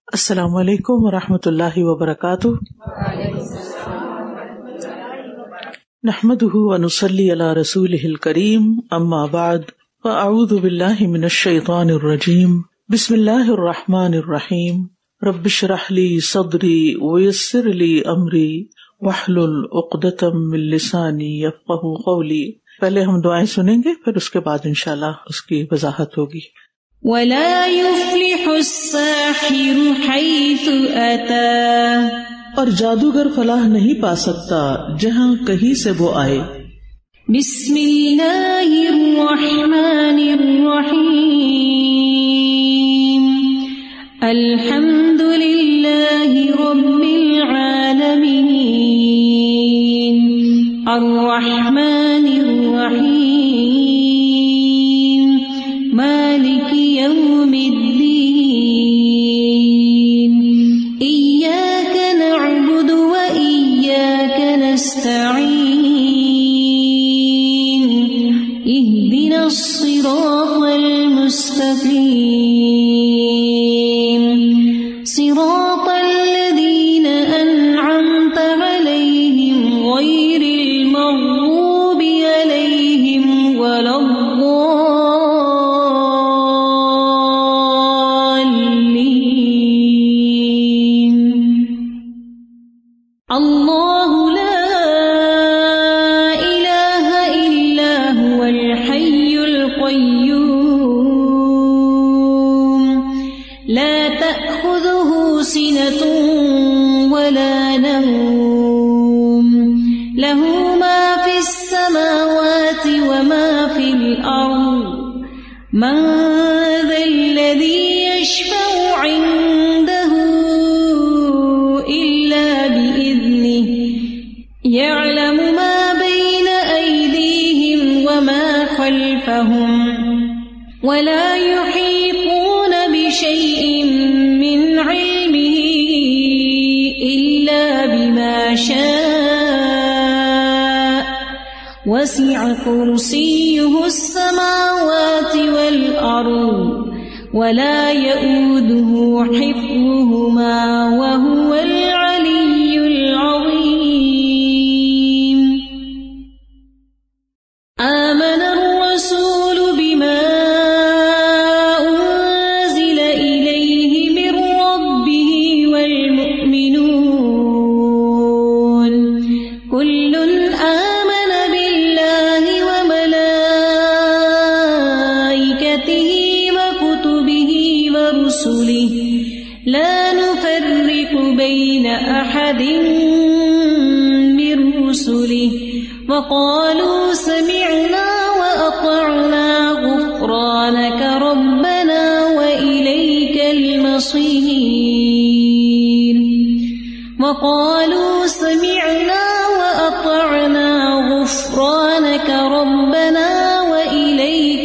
السلام علیکم ورحمۃ اللہ وبرکاتہ۔ نحمده ونصلی علی رسولہ الکریم، اما بعد فاعوذ باللہ من الشیطان الرجیم، بسم اللہ الرحمن الرحیم، رب اشرح لی صدری ویسر لی امری واحلل عقدۃ من لسانی یفقہوا قولی۔ پہلے ہم دعائیں سنیں گے، پھر اس کے بعد انشاءاللہ اس کی وضاحت ہوگی۔ وَلَا يُفْلِحُ السَّاحِرُ حَيْثُ أَتَى، اور جادوگر فلاح نہیں پا سکتا جہاں کہیں سے وہ آئے۔ بسم اللہ الرحمن الرحیم، الحمد للہ رب العالمین، الرحمن الرحیم، مالک یوم الدین، ایاک نعبد و ایاک نستعین، اہدنا الصراط المستقیم، صراط الذین انعمت علیہم غیر المغضوب علیہم ولا اللہ لا الہ الا هو الحی القیوم، لا تأخذه سنة ولا نوم، له ما في السماوات وما في الأرض، من ذا الذي يشفع عنده يعلم ما بين أيديهم وما خلفهم ولا يحيطون بشيء من علمه إلا بما شاء، وسع كرسيه السماوات والأرض ولا يؤوده حفظهما وهو العلي العظيم۔ آمن الرسول بما أنزل إليه من ربه والمؤمنون كل آمن بالله وملائكته وكتبه ورسله لا نفرق بين أحد من رسله وقالوا سمعنا وأطعنا غفرانك ربنا وإليك المصير، وقالوا سمعنا وأطعنا غفرانك ربنا وإليك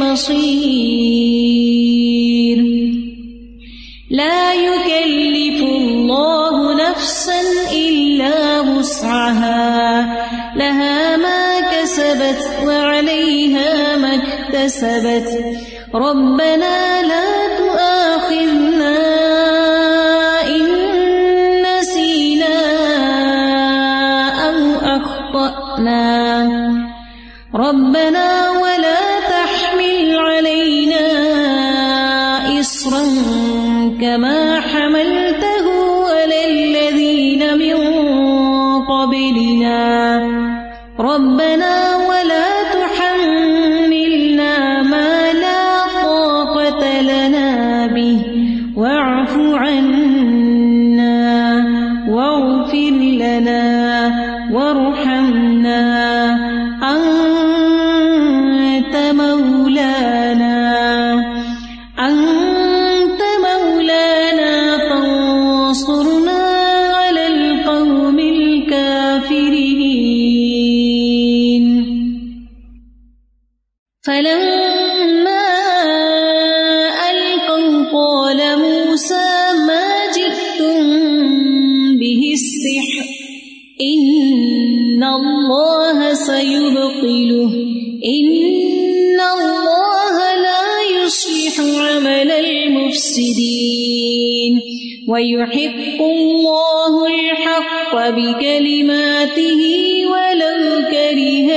المصير۔ لا يكلف الله نفسا إلا وسعها، لها ما كسبت وعليها ما اكتسبت، ربنا لا تؤاخذنا إن نسينا أو أخطأنا، ربنا ولا تحمل علينا إصرا كما حملته على الذين من قبلنا، ربنا ولا تحملنا ما لا طاقة لنا به واعف عنا واغفر لنا وارحمنا أنت مولانا فانصرنا على القوم الكافرين۔ فلما ألقوا قال موسى ما جئتم به السحر إن المفسدين ويحق الله الحق بكلماته ولو كره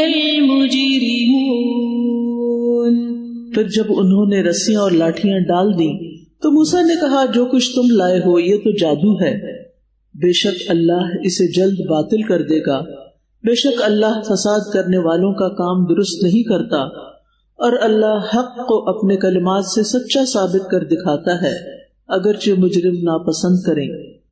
المجرمون۔ پھر جب انہوں نے رسیاں اور لاٹھیاں ڈال دی تو موسیٰ نے کہا جو کچھ تم لائے ہو یہ تو جادو ہے، بے شک اللہ اسے جلد باطل کر دے گا، بے شک اللہ فساد کرنے والوں کا کام درست نہیں کرتا، اور اللہ حق کو اپنے کلمات سے سچا ثابت کر دکھاتا ہے اگرچہ مجرم ناپسند کریں۔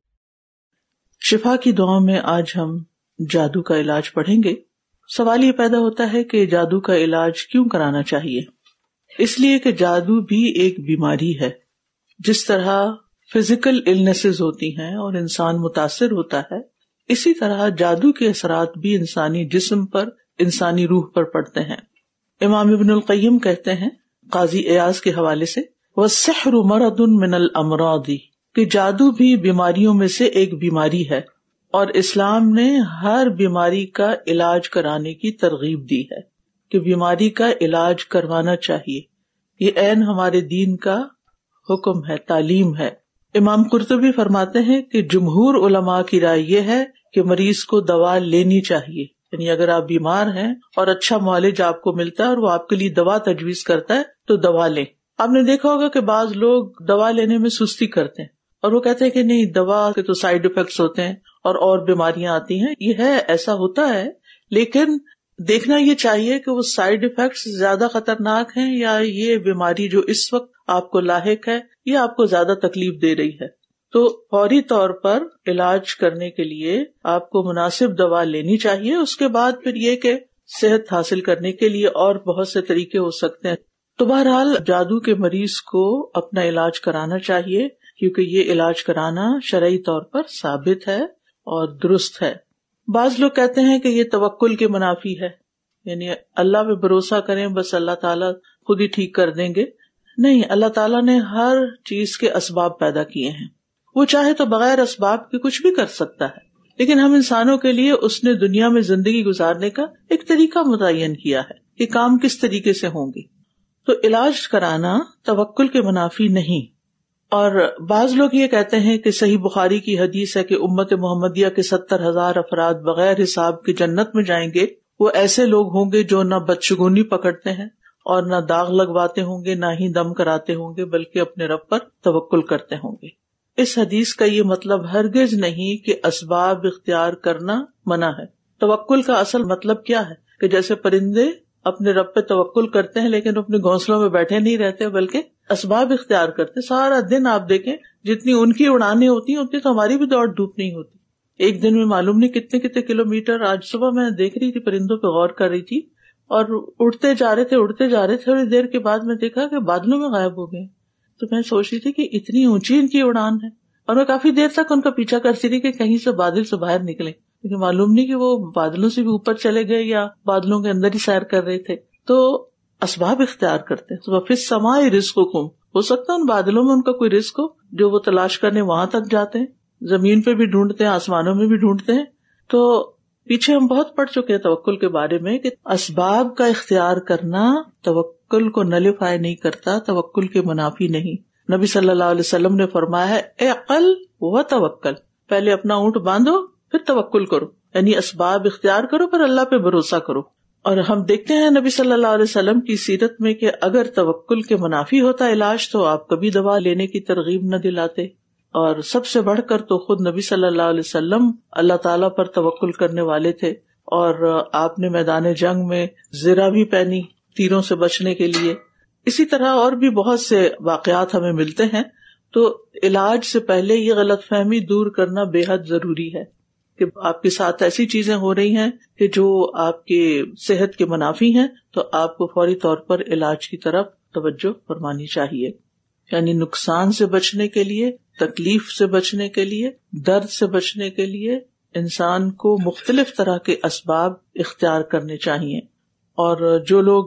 شفا کی دعا میں آج ہم جادو کا علاج پڑھیں گے۔ سوال یہ پیدا ہوتا ہے کہ جادو کا علاج کیوں کرانا چاہیے؟ اس لیے کہ جادو بھی ایک بیماری ہے۔ جس طرح فزیکل النیسز ہوتی ہیں اور انسان متاثر ہوتا ہے، اسی طرح جادو کے اثرات بھی انسانی جسم پر، انسانی روح پر پڑتے ہیں۔ امام ابن القیم کہتے ہیں قاضی ایاز کے حوالے سے، وَالسِّحْرُ مَرَضٌ مِّنَ الْأَمْرَاضِ، کہ جادو بھی بیماریوں میں سے ایک بیماری ہے، اور اسلام نے ہر بیماری کا علاج کرانے کی ترغیب دی ہے کہ بیماری کا علاج کروانا چاہیے۔ یہ عین ہمارے دین کا حکم ہے، تعلیم ہے۔ امام قرطبی فرماتے ہیں کہ جمہور علماء کی رائے یہ ہے کہ مریض کو دوا لینی چاہیے، یعنی اگر آپ بیمار ہیں اور اچھا معالج آپ کو ملتا ہے اور وہ آپ کے لیے دوا تجویز کرتا ہے تو دوا لیں۔ آپ نے دیکھا ہوگا کہ بعض لوگ دوا لینے میں سستی کرتے ہیں اور وہ کہتے ہیں کہ نہیں، دوا کے تو سائیڈ ایفیکٹس ہوتے ہیں اور بیماریاں آتی ہیں۔ یہ ہے، ایسا ہوتا ہے، لیکن دیکھنا یہ چاہیے کہ وہ سائیڈ ایفیکٹس زیادہ خطرناک ہیں یا یہ بیماری جو اس وقت آپ کو لاحق ہے یہ آپ کو زیادہ تکلیف دے رہی ہے۔ تو فوری طور پر علاج کرنے کے لیے آپ کو مناسب دوا لینی چاہیے۔ اس کے بعد پھر یہ کہ صحت حاصل کرنے کے لیے اور بہت سے طریقے ہو سکتے ہیں۔ تو بہرحال جادو کے مریض کو اپنا علاج کرانا چاہیے، کیونکہ یہ علاج کرانا شرعی طور پر ثابت ہے اور درست ہے۔ بعض لوگ کہتے ہیں کہ یہ توکل کے منافی ہے، یعنی اللہ پہ بھروسہ کریں، بس اللہ تعالیٰ خود ہی ٹھیک کر دیں گے۔ نہیں، اللہ تعالیٰ نے ہر چیز کے اسباب پیدا کیے ہیں، وہ چاہے تو بغیر اسباب کے کچھ بھی کر سکتا ہے، لیکن ہم انسانوں کے لیے اس نے دنیا میں زندگی گزارنے کا ایک طریقہ متعین کیا ہے کہ کام کس طریقے سے ہوں گے۔ تو علاج کرانا توکل کے منافی نہیں۔ اور بعض لوگ یہ کہتے ہیں کہ صحیح بخاری کی حدیث ہے کہ امت محمدیہ کے 70,000 افراد بغیر حساب کے جنت میں جائیں گے۔ وہ ایسے لوگ ہوں گے جو نہ بدشگونی پکڑتے ہیں اور نہ داغ لگواتے ہوں گے، نہ ہی دم کراتے ہوں گے، بلکہ اپنے رب پر توکل کرتے ہوں گے۔ اس حدیث کا یہ مطلب ہرگز نہیں کہ اسباب اختیار کرنا منع ہے۔ توکل کا اصل مطلب کیا ہے کہ جیسے پرندے اپنے رب پہ توکل کرتے ہیں لیکن اپنے گھونسلوں میں بیٹھے نہیں رہتے بلکہ اسباب اختیار کرتے۔ سارا دن آپ دیکھیں جتنی ان کی اڑانیں ہوتی ہیں اتنی تو ہماری بھی دوڑ دھوپ نہیں ہوتی۔ ایک دن میں معلوم نہیں کتنے کتنے کلومیٹر۔ آج صبح میں دیکھ رہی تھی، پرندوں پہ غور کر رہی تھی، اور اڑتے جا رہے تھے، تھوڑی دیر کے بعد میں دیکھا کہ بادلوں میں غائب ہو گئے۔ تو میں سوچ رہی تھی کہ اتنی اونچی ان کی اڑان ہے، اور میں کافی دیر تک ان کا پیچھا کرتی رہی کہ کہیں سے بادل سے باہر نکلے، لیکن معلوم نہیں کہ وہ بادلوں سے بھی اوپر چلے گئے یا بادلوں کے اندر ہی سیر کر رہے تھے۔ تو اسباب اختیار کرتے ہیں۔ فِی السَّمَاءِ رِزْقُکُم، ہو سکتا ہے ان بادلوں میں ان کا کوئی رزق ہو جو وہ تلاش کرنے وہاں تک جاتے ہیں، زمین پہ بھی ڈھونڈتے ہیں، آسمانوں میں بھی ڈھونڈتے ہیں۔ تو پیچھے ہم بہت پڑھ چکے ہیں توکل کے بارے میں کہ اسباب کا اختیار کرنا توکل کو نلیفائی نہیں کرتا، توکل کے منافی نہیں۔ نبی صلی اللہ علیہ وسلم نے فرمایا ہے اعقل و توکل، پہلے اپنا اونٹ باندھو پھر توکل کرو، یعنی اسباب اختیار کرو پر اللہ پہ بھروسہ کرو۔ اور ہم دیکھتے ہیں نبی صلی اللہ علیہ وسلم کی سیرت میں کہ اگر توکل کے منافی ہوتا علاج تو آپ کبھی دوا لینے کی ترغیب نہ دلاتے، اور سب سے بڑھ کر تو خود نبی صلی اللہ علیہ وسلم اللہ تعالیٰ پر توکل کرنے والے تھے، اور آپ نے میدان جنگ میں زرہ بھی پہنی تیروں سے بچنے کے لیے۔ اسی طرح اور بھی بہت سے واقعات ہمیں ملتے ہیں۔ تو علاج سے پہلے یہ غلط فہمی دور کرنا بے حد ضروری ہے کہ آپ کے ساتھ ایسی چیزیں ہو رہی ہیں کہ جو آپ کے صحت کے منافی ہیں، تو آپ کو فوری طور پر علاج کی طرف توجہ فرمانی چاہیے۔ یعنی نقصان سے بچنے کے لیے، تکلیف سے بچنے کے لیے، درد سے بچنے کے لیے انسان کو مختلف طرح کے اسباب اختیار کرنے چاہیے۔ اور جو لوگ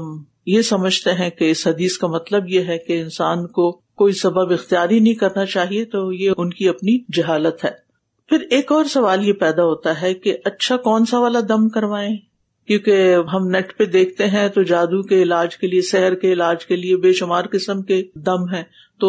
یہ سمجھتے ہیں کہ اس حدیث کا مطلب یہ ہے کہ انسان کو کوئی سبب اختیاری نہیں کرنا چاہیے، تو یہ ان کی اپنی جہالت ہے۔ پھر ایک اور سوال یہ پیدا ہوتا ہے کہ اچھا کون سا والا دم کروائیں، کیونکہ ہم نیٹ پہ دیکھتے ہیں تو جادو کے علاج کے لیے، سحر کے علاج کے لیے بے شمار قسم کے دم ہیں، تو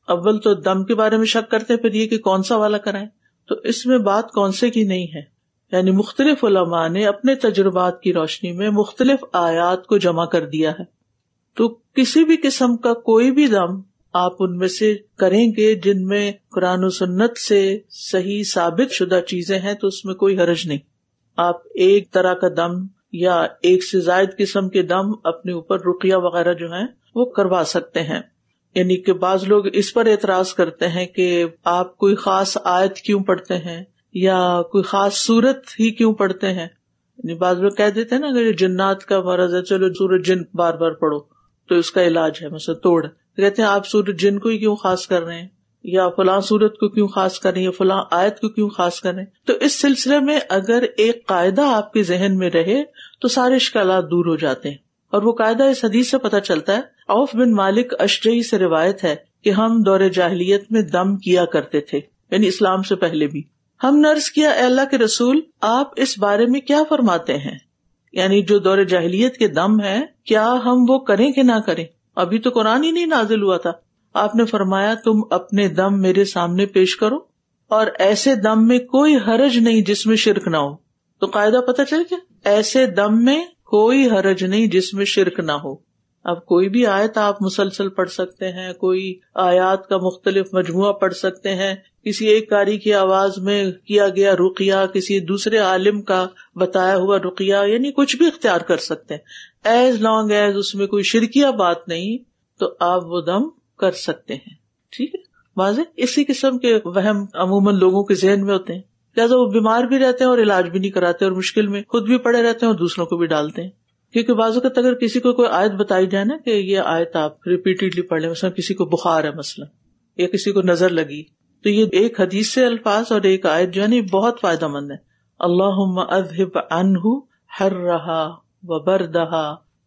اول تو دم کے بارے میں شک کرتے ہیں، پھر یہ کہ کون سا والا کرائیں. تو اس میں بات کون سے کی نہیں ہے، یعنی مختلف علماء نے اپنے تجربات کی روشنی میں مختلف آیات کو جمع کر دیا ہے. تو کسی بھی قسم کا کوئی بھی دم آپ ان میں سے کریں گے جن میں قرآن و سنت سے صحیح ثابت شدہ چیزیں ہیں تو اس میں کوئی حرج نہیں. آپ ایک طرح کا دم یا ایک سے زائد قسم کے دم اپنے اوپر رقیہ وغیرہ جو ہیں وہ کروا سکتے ہیں. یعنی کہ بعض لوگ اس پر اعتراض کرتے ہیں کہ آپ کوئی خاص آیت کیوں پڑھتے ہیں یا کوئی خاص سورت ہی کیوں پڑھتے ہیں. یعنی بعض لوگ کہہ دیتے ہیں نا اگر جنات کا مرض ہے چلو سورۃ جن بار بار پڑھو تو اس کا علاج ہے، مثلا توڑ. کہتے ہیں آپ سورۃ جن کو ہی کیوں خاص کر رہے ہیں یا فلاں سورت کو کیوں خاص کر رہے ہیں یا فلاں آیت کو کیوں خاص کر رہے ہیں. تو اس سلسلے میں اگر ایک قاعدہ آپ کے ذہن میں رہے تو سارے اشکالات دور ہو جاتے ہیں. اور وہ قاعدہ اس حدیث سے پتہ چلتا ہے. عوف بن مالک اشجعی سے روایت ہے کہ ہم دور جاہلیت میں دم کیا کرتے تھے، یعنی اسلام سے پہلے بھی. ہم نے عرض کیا اے اللہ کے رسول آپ اس بارے میں کیا فرماتے ہیں، یعنی جو دور جاہلیت کے دم ہے کیا ہم وہ کریں کہ نہ کریں؟ ابھی تو قرآن ہی نہیں نازل ہوا تھا. آپ نے فرمایا تم اپنے دم میرے سامنے پیش کرو اور ایسے دم میں کوئی حرج نہیں جس میں شرک نہ ہو. تو قاعدہ پتہ چل گیا، ایسے دم میں کوئی حرج نہیں جس میں شرک نہ ہو. اب کوئی بھی آیت آپ مسلسل پڑھ سکتے ہیں، کوئی آیات کا مختلف مجموعہ پڑھ سکتے ہیں، کسی ایک قاری کی آواز میں کیا گیا رقیہ، کسی دوسرے عالم کا بتایا ہوا رقیہ، یعنی کچھ بھی اختیار کر سکتے ہیں. ایز لانگ ایز اس میں کوئی شرکیہ بات نہیں تو آپ وہ دم کر سکتے ہیں. ٹھیک ہے، واضح. اسی قسم کے وہم عموماً لوگوں کے ذہن میں ہوتے ہیں، لہٰذا وہ بیمار بھی رہتے ہیں اور علاج بھی نہیں کراتے اور مشکل میں خود بھی پڑے رہتے ہیں اور دوسروں کو بھی ڈالتے ہیں. کیونکہ بعض اوقات اگر کسی کو کوئی آیت بتائی جائے نا کہ یہ آیت آپ ریپیٹیڈلی پڑھ لیں، مثلا کسی کو بخار ہے مثلا یا کسی کو نظر لگی، تو یہ ایک حدیث سے الفاظ اور ایک آیت جو ہے نا بہت فائدہ مند ہے. اللہم اذہب عنہ حرہا وبردہا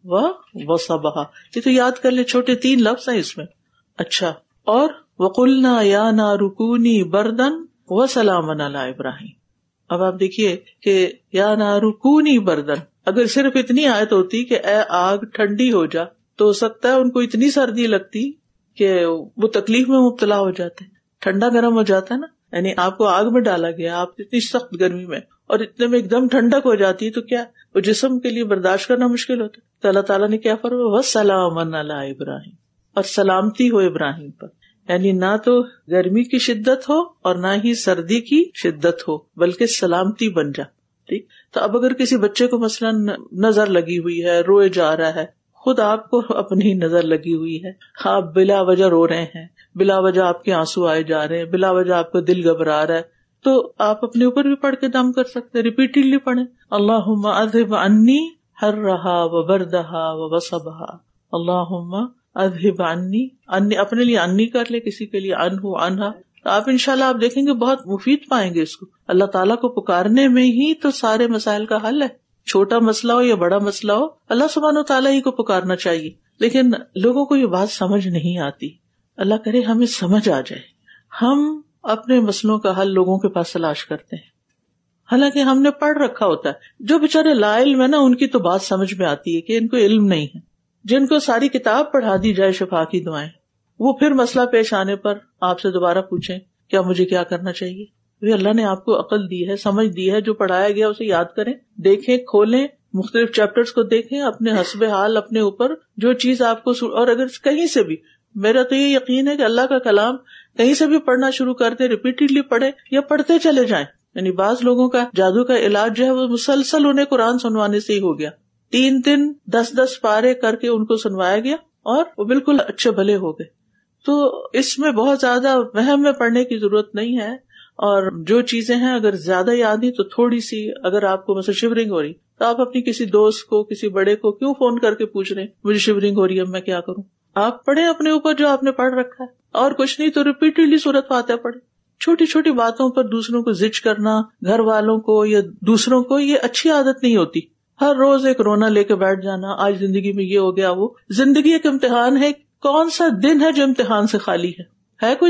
وصبہا. یہ تو یاد کر لیں، چھوٹے 3 لفظ ہیں اس میں. اچھا، اور وقلنا یا نار کونی بردن وسلاما علی ابراہیم. اب آپ دیکھیے کہ یا نار کونی بردن، اگر صرف اتنی آیت ہوتی کہ اے آگ ٹھنڈی ہو جا تو ہو سکتا ہے ان کو اتنی سردی لگتی کہ وہ تکلیف میں مبتلا ہو جاتے. ٹھنڈا گرم ہو جاتا ہے نا، یعنی آپ کو آگ میں ڈالا گیا، آپ اتنی سخت گرمی میں اور اتنے میں ایک دم ٹھنڈک ہو جاتی تو کیا وہ جسم کے لیے برداشت کرنا مشکل ہوتا. تو اللہ تعالیٰ نے کیا فرمایا وَسَلَامًا عَلَىٰ ابراہیم، اور سلامتی ہو ابراہیم پر. یعنی نہ تو گرمی کی شدت ہو اور نہ ہی سردی کی شدت ہو بلکہ سلامتی بن جا. ٹھیک. تو اب اگر کسی بچے کو مثلا نظر لگی ہوئی ہے، روئے جا رہا ہے، خود آپ کو اپنی نظر لگی ہوئی ہے، آپ بلا وجہ رو رہے ہیں، بلا وجہ آپ کے آنسو آئے جا رہے ہیں، بلا وجہ آپ کا دل گھبرا رہا ہے، تو آپ اپنے اوپر بھی پڑھ کے دم کر سکتے ہیں. ریپیٹڈلی پڑھیں اللہم اذہب عنی حرہا وبردہا وصبہا. اللہم اذہب عنی، اپنے لیے انی کر لے، کسی کے لیے عنہ عنہا. تو آپ انشاءاللہ آپ دیکھیں گے بہت مفید پائیں گے اس کو. اللہ تعالیٰ کو پکارنے میں ہی تو سارے مسائل کا حل ہے. چھوٹا مسئلہ ہو یا بڑا مسئلہ ہو، اللہ سبحانہ و تعالیٰ ہی کو پکارنا چاہیے. لیکن لوگوں کو یہ بات سمجھ نہیں آتی. اللہ کرے ہمیں سمجھ آ جائے. ہم اپنے مسئلوں کا حل لوگوں کے پاس تلاش کرتے ہیں، حالانکہ ہم نے پڑھ رکھا ہوتا ہے. جو بےچارے لا علم ہے نا، ان کی تو بات سمجھ میں آتی ہے کہ ان کو علم نہیں ہے. جن کو ساری کتاب پڑھا دی جائے شفا کی دعائیں، وہ پھر مسئلہ پیش آنے پر آپ سے دوبارہ پوچھیں کیا مجھے کیا کرنا چاہیے. اللہ نے آپ کو عقل دی ہے، سمجھ دی ہے، جو پڑھایا گیا اسے یاد کریں، دیکھیں، کھولیں، مختلف چیپٹرز کو دیکھیں، اپنے حسب حال اپنے اوپر جو چیز آپ کو اور اگر کہیں سے بھی، میرا تو یہ یقین ہے کہ اللہ کا کلام کہیں سے بھی پڑھنا شروع کر دیں، ریپیٹڈلی پڑھیں یا پڑھتے چلے جائیں. یعنی بعض لوگوں کا جادو کا علاج جو ہے وہ مسلسل انہیں قرآن سنوانے سے ہی ہو گیا. 3 دن 10 پارے کر کے ان کو سنوایا گیا اور وہ بالکل اچھے بھلے ہو گئے. تو اس میں بہت زیادہ وہم میں پڑھنے کی ضرورت نہیں ہے. اور جو چیزیں ہیں اگر زیادہ یاد ہی تو تھوڑی سی، اگر آپ کو مثلا شیورنگ ہو رہی تو آپ اپنی کسی دوست کو، کسی بڑے کو کیوں فون کر کے پوچھ رہے ہیں مجھے شیورنگ ہو رہی ہے میں کیا کروں. آپ پڑھیں اپنے اوپر جو آپ نے پڑھ رکھا ہے، اور کچھ نہیں تو ریپیٹڈلی سورۃ فاتحہ پڑھیں. چھوٹی چھوٹی باتوں پر دوسروں کو زج کرنا، گھر والوں کو یا دوسروں کو، یہ اچھی عادت نہیں ہوتی. ہر روز ایک رونا لے کے بیٹھ جانا، آج زندگی میں یہ ہو گیا وہ. زندگی ایک امتحان ہے. کون سا دن ہے جو امتحان سے خالی ہے کوئی دن؟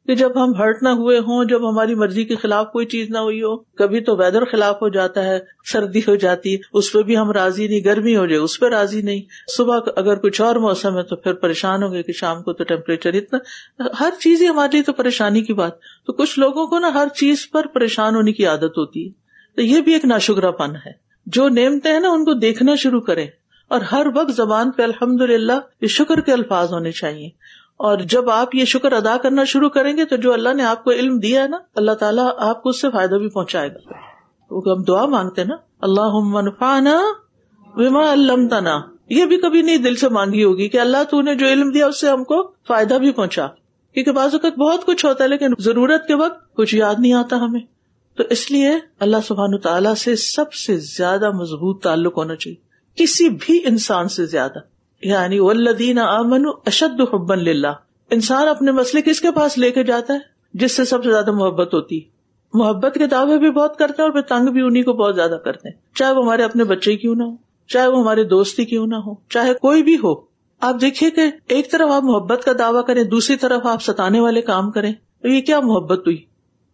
کہ جب ہم ہرٹ نہ ہوئے ہوں، جب ہماری مرضی کے خلاف کوئی چیز نہ ہوئی ہو. کبھی تو ویدر خلاف ہو جاتا ہے، سردی ہو جاتی ہے اس پہ بھی ہم راضی نہیں، گرمی ہو جائے اس پہ راضی نہیں، صبح اگر کچھ اور موسم ہے تو پھر پریشان ہو گئے کہ شام کو تو ٹیمپریچر اتنا، ہر چیز ہی ہمارے لیے تو پریشانی کی بات. تو کچھ لوگوں کو نا ہر چیز پر پریشان ہونے کی عادت ہوتی ہے، تو یہ بھی ایک ناشکرا پن ہے. جو نعمتیں ہیں نا ان کو دیکھنا شروع کریں، اور ہر وقت زبان پہ الحمدللہ یہ شکر کے الفاظ ہونے چاہیے. اور جب آپ یہ شکر ادا کرنا شروع کریں گے تو جو اللہ نے آپ کو علم دیا ہے نا، اللہ تعالیٰ آپ کو اس سے فائدہ بھی پہنچائے گا. ہم دعا مانگتے ہیں نا، اللہم انفعنا بما علمتنا، یہ بھی کبھی نہیں دل سے مانگی ہوگی کہ اللہ تو نے جو علم دیا اس سے ہم کو فائدہ بھی پہنچا. کیونکہ بعض اوقات بہت کچھ ہوتا ہے لیکن ضرورت کے وقت کچھ یاد نہیں آتا ہمیں. تو اس لیے اللہ سبحانہ تعالیٰ سے سب سے زیادہ مضبوط تعلق ہونا چاہیے، کسی بھی انسان سے زیادہ. یعنی والذین آمنوا اشد حبا للہ. انسان اپنے مسئلے کس کے پاس لے کے جاتا ہے؟ جس سے سب سے زیادہ محبت ہوتی ہے. محبت کے دعوے بھی بہت کرتے ہیں اور پھر تنگ بھی انہی کو بہت زیادہ کرتے ہیں، چاہے وہ ہمارے اپنے بچے کیوں نہ ہو، چاہے وہ ہمارے دوست ہی کیوں نہ ہو، چاہے کوئی بھی ہو. آپ دیکھیے کہ ایک طرف آپ محبت کا دعویٰ کریں، دوسری طرف آپ ستانے والے کام کریں، تو یہ کیا محبت ہوئی؟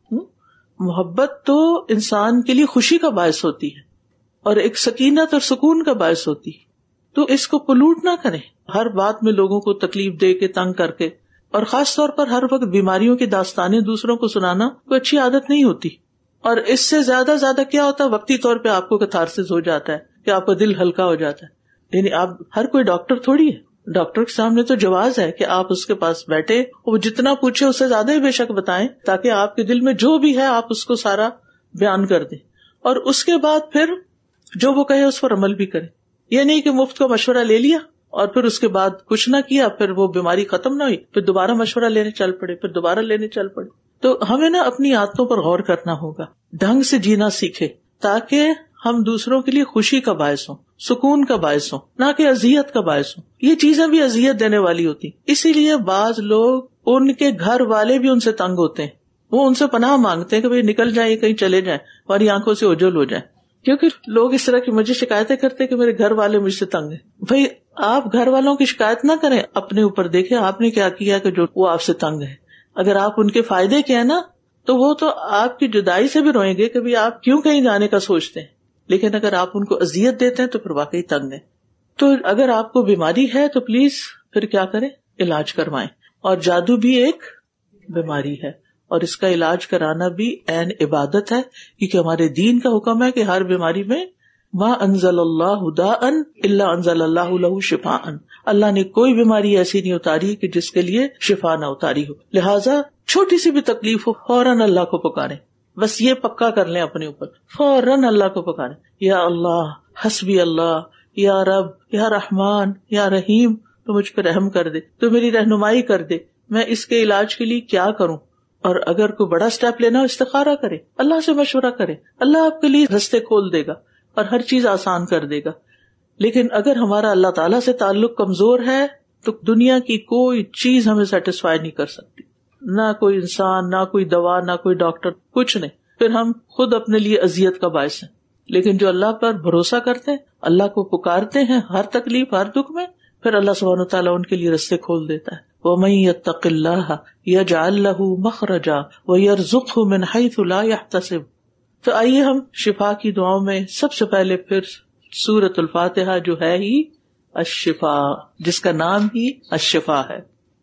محبت تو انسان کے لیے خوشی کا باعث ہوتی ہے اور ایک سکینت اور سکون کا باعث ہوتی ہے. تو اس کو پلوٹ نہ کریں ہر بات میں لوگوں کو تکلیف دے کے، تنگ کر کے، اور خاص طور پر ہر وقت بیماریوں کی داستانیں دوسروں کو سنانا کوئی اچھی عادت نہیں ہوتی. اور اس سے زیادہ کیا ہوتا ہے، وقتی طور پہ آپ کو کتھارسس ہو جاتا ہے کہ آپ کا دل ہلکا ہو جاتا ہے. یعنی آپ ہر کوئی ڈاکٹر تھوڑی ہے، ڈاکٹر کے سامنے تو جواز ہے کہ آپ اس کے پاس بیٹھے، وہ جتنا پوچھے اس سے زیادہ ہی بے شک بتائیں، تاکہ آپ کے دل میں جو بھی ہے آپ اس کو سارا بیان کر دیں، اور اس کے بعد پھر جو وہ کہے اس پر عمل بھی کریں. یہ نہیں کہ مفت کا مشورہ لے لیا اور پھر اس کے بعد کچھ نہ کیا، پھر وہ بیماری ختم نہ ہوئی، پھر دوبارہ مشورہ لینے چل پڑے، پھر دوبارہ لینے چل پڑے. تو ہمیں نا اپنی عادتوں پر غور کرنا ہوگا، ڈھنگ سے جینا سیکھے تاکہ ہم دوسروں کے لیے خوشی کا باعث ہوں، سکون کا باعث ہوں، نہ کہ اذیت کا باعث ہوں. یہ چیزیں بھی اذیت دینے والی ہوتی، اسی لیے بعض لوگ، ان کے گھر والے بھی ان سے تنگ ہوتے ہیں، وہ ان سے پناہ مانگتے ہیں کہ بھئی نکل جائیں، کہیں چلے جائیں، ہماری آنکھوں سے اوجھل ہو جائیں. کیونکہ لوگ اس طرح کی مجھے شکایتیں کرتے کہ میرے گھر والے مجھ سے تنگ ہیں. بھئی آپ گھر والوں کی شکایت نہ کریں، اپنے اوپر دیکھیں آپ نے کیا کیا کہ جو وہ آپ سے تنگ ہے. اگر آپ ان کے فائدے کے ہیں نا تو وہ تو آپ کی جدائی سے بھی روئیں گے کہ بھئی آپ کیوں کہیں جانے کا سوچتے ہیں. لیکن اگر آپ ان کو اذیت دیتے ہیں تو پھر واقعی تنگ ہے. تو اگر آپ کو بیماری ہے تو پلیز پھر کیا کریں، علاج کروائیں. اور جادو بھی ایک بیماری ہے اور اس کا علاج کرانا بھی عین عبادت ہے، کیونکہ ہمارے دین کا حکم ہے کہ ہر بیماری میں ما انزل اللہ داء الا انزل اللہ له شفاء. اللہ نے کوئی بیماری ایسی نہیں اتاری کہ جس کے لیے شفا نہ اتاری ہو. لہٰذا چھوٹی سی بھی تکلیف ہو فوراً اللہ کو پکاریں. بس یہ پکا کر لیں اپنے اوپر، فوراً اللہ کو پکاریں، یا اللہ حسبی اللہ، یا رب، یا رحمان، یا رحیم، تو مجھ پہ رحم کر دے، تو میری رہنمائی کر دے، میں اس کے علاج کے لیے کیا کروں. اور اگر کوئی بڑا سٹیپ لینا ہو استخارہ کرے، اللہ سے مشورہ کرے، اللہ آپ کے لیے راستے کھول دے گا اور ہر چیز آسان کر دے گا. لیکن اگر ہمارا اللہ تعالیٰ سے تعلق کمزور ہے تو دنیا کی کوئی چیز ہمیں سیٹسفائی نہیں کر سکتی، نہ کوئی انسان، نہ کوئی دوا، نہ کوئی ڈاکٹر، کچھ نہیں. پھر ہم خود اپنے لیے اذیت کا باعث ہیں. لیکن جو اللہ پر بھروسہ کرتے ہیں، اللہ کو پکارتے ہیں ہر تکلیف، ہر دکھ میں، پھر اللہ سبحانہ وتعالیٰ ان کے لیے راستے کھول دیتا ہے. وَمَن يَتَّقِ اللَّهَ يَجْعَل لَّهُ مَخْرَجًا وَيَرْزُقْهُ مِنْ حَيْثُ لَا يَحْتَسِبُ. تو آئیے ہم شفا کی دعاؤں میں سب سے پہلے پھر سورۃ الفاتحہ جو ہے ہی الشفا، جس کا نام ہی الشفا ہے.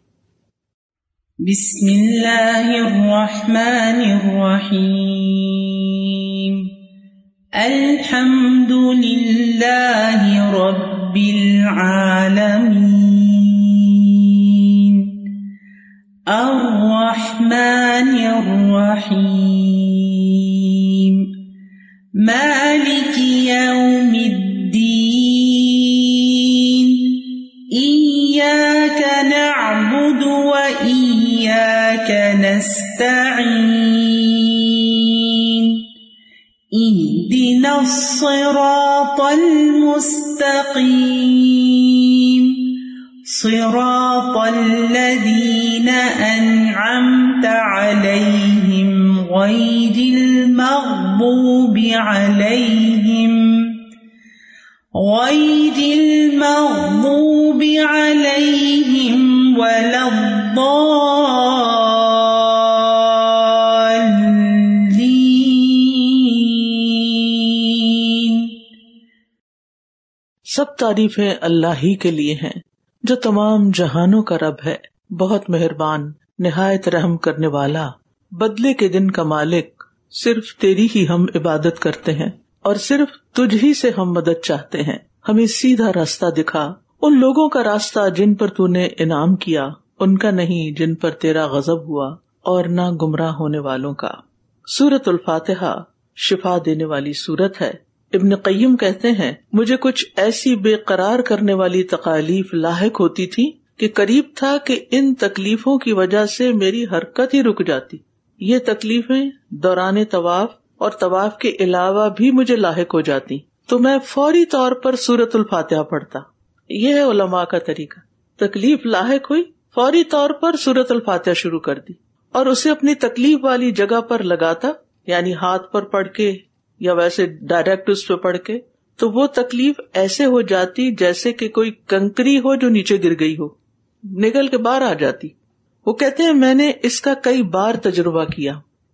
بسم اللہ الرحمن الرحیم. الحمد للہ رب العالمین، الرحمن الرحیم، مالک یوم الدین، ایاک نعبد و ایاک نستعین، اہدنا الصراط المستقیم، صراط الذین انعمت علیہم غیر المغضوب علیہم ولا الضالین. سب تعریفیں اللہ ہی کے لیے ہیں جو تمام جہانوں کا رب ہے، بہت مہربان، نہایت رحم کرنے والا، بدلے کے دن کا مالک۔ صرف تیری ہی ہم عبادت کرتے ہیں اور صرف تجھ ہی سے ہم مدد چاہتے ہیں۔ ہمیں سیدھا راستہ دکھا، ان لوگوں کا راستہ جن پر تو نے انعام کیا، ان کا نہیں جن پر تیرا غضب ہوا، اور نہ گمراہ ہونے والوں کا۔ سورۃ الفاتحہ شفا دینے والی سورت ہے۔ ابن قیم کہتے ہیں، مجھے کچھ ایسی بے قرار کرنے والی تکالیف لاحق ہوتی تھی کہ قریب تھا کہ ان تکلیفوں کی وجہ سے میری حرکت ہی رک جاتی۔ یہ تکلیفیں دوران طواف اور طواف کے علاوہ بھی مجھے لاحق ہو جاتی تو میں فوری طور پر سورۃ الفاتحہ پڑھتا۔ یہ ہے علماء کا طریقہ، تکلیف لاحق ہوئی فوری طور پر سورۃ الفاتحہ شروع کر دی اور اسے اپنی تکلیف والی جگہ پر لگاتا، یعنی ہاتھ پر پڑھ کے یا ویسے ڈائریکٹ اس پہ پڑھ کے، تو وہ تکلیف ایسے ہو جاتی جیسے کہ کوئی کنکری ہو جو نیچے گر گئی ہو، نگل کے باہر آ جاتی۔ وہ کہتے ہیں میں نے اس کا کئی بار تجربہ کیا۔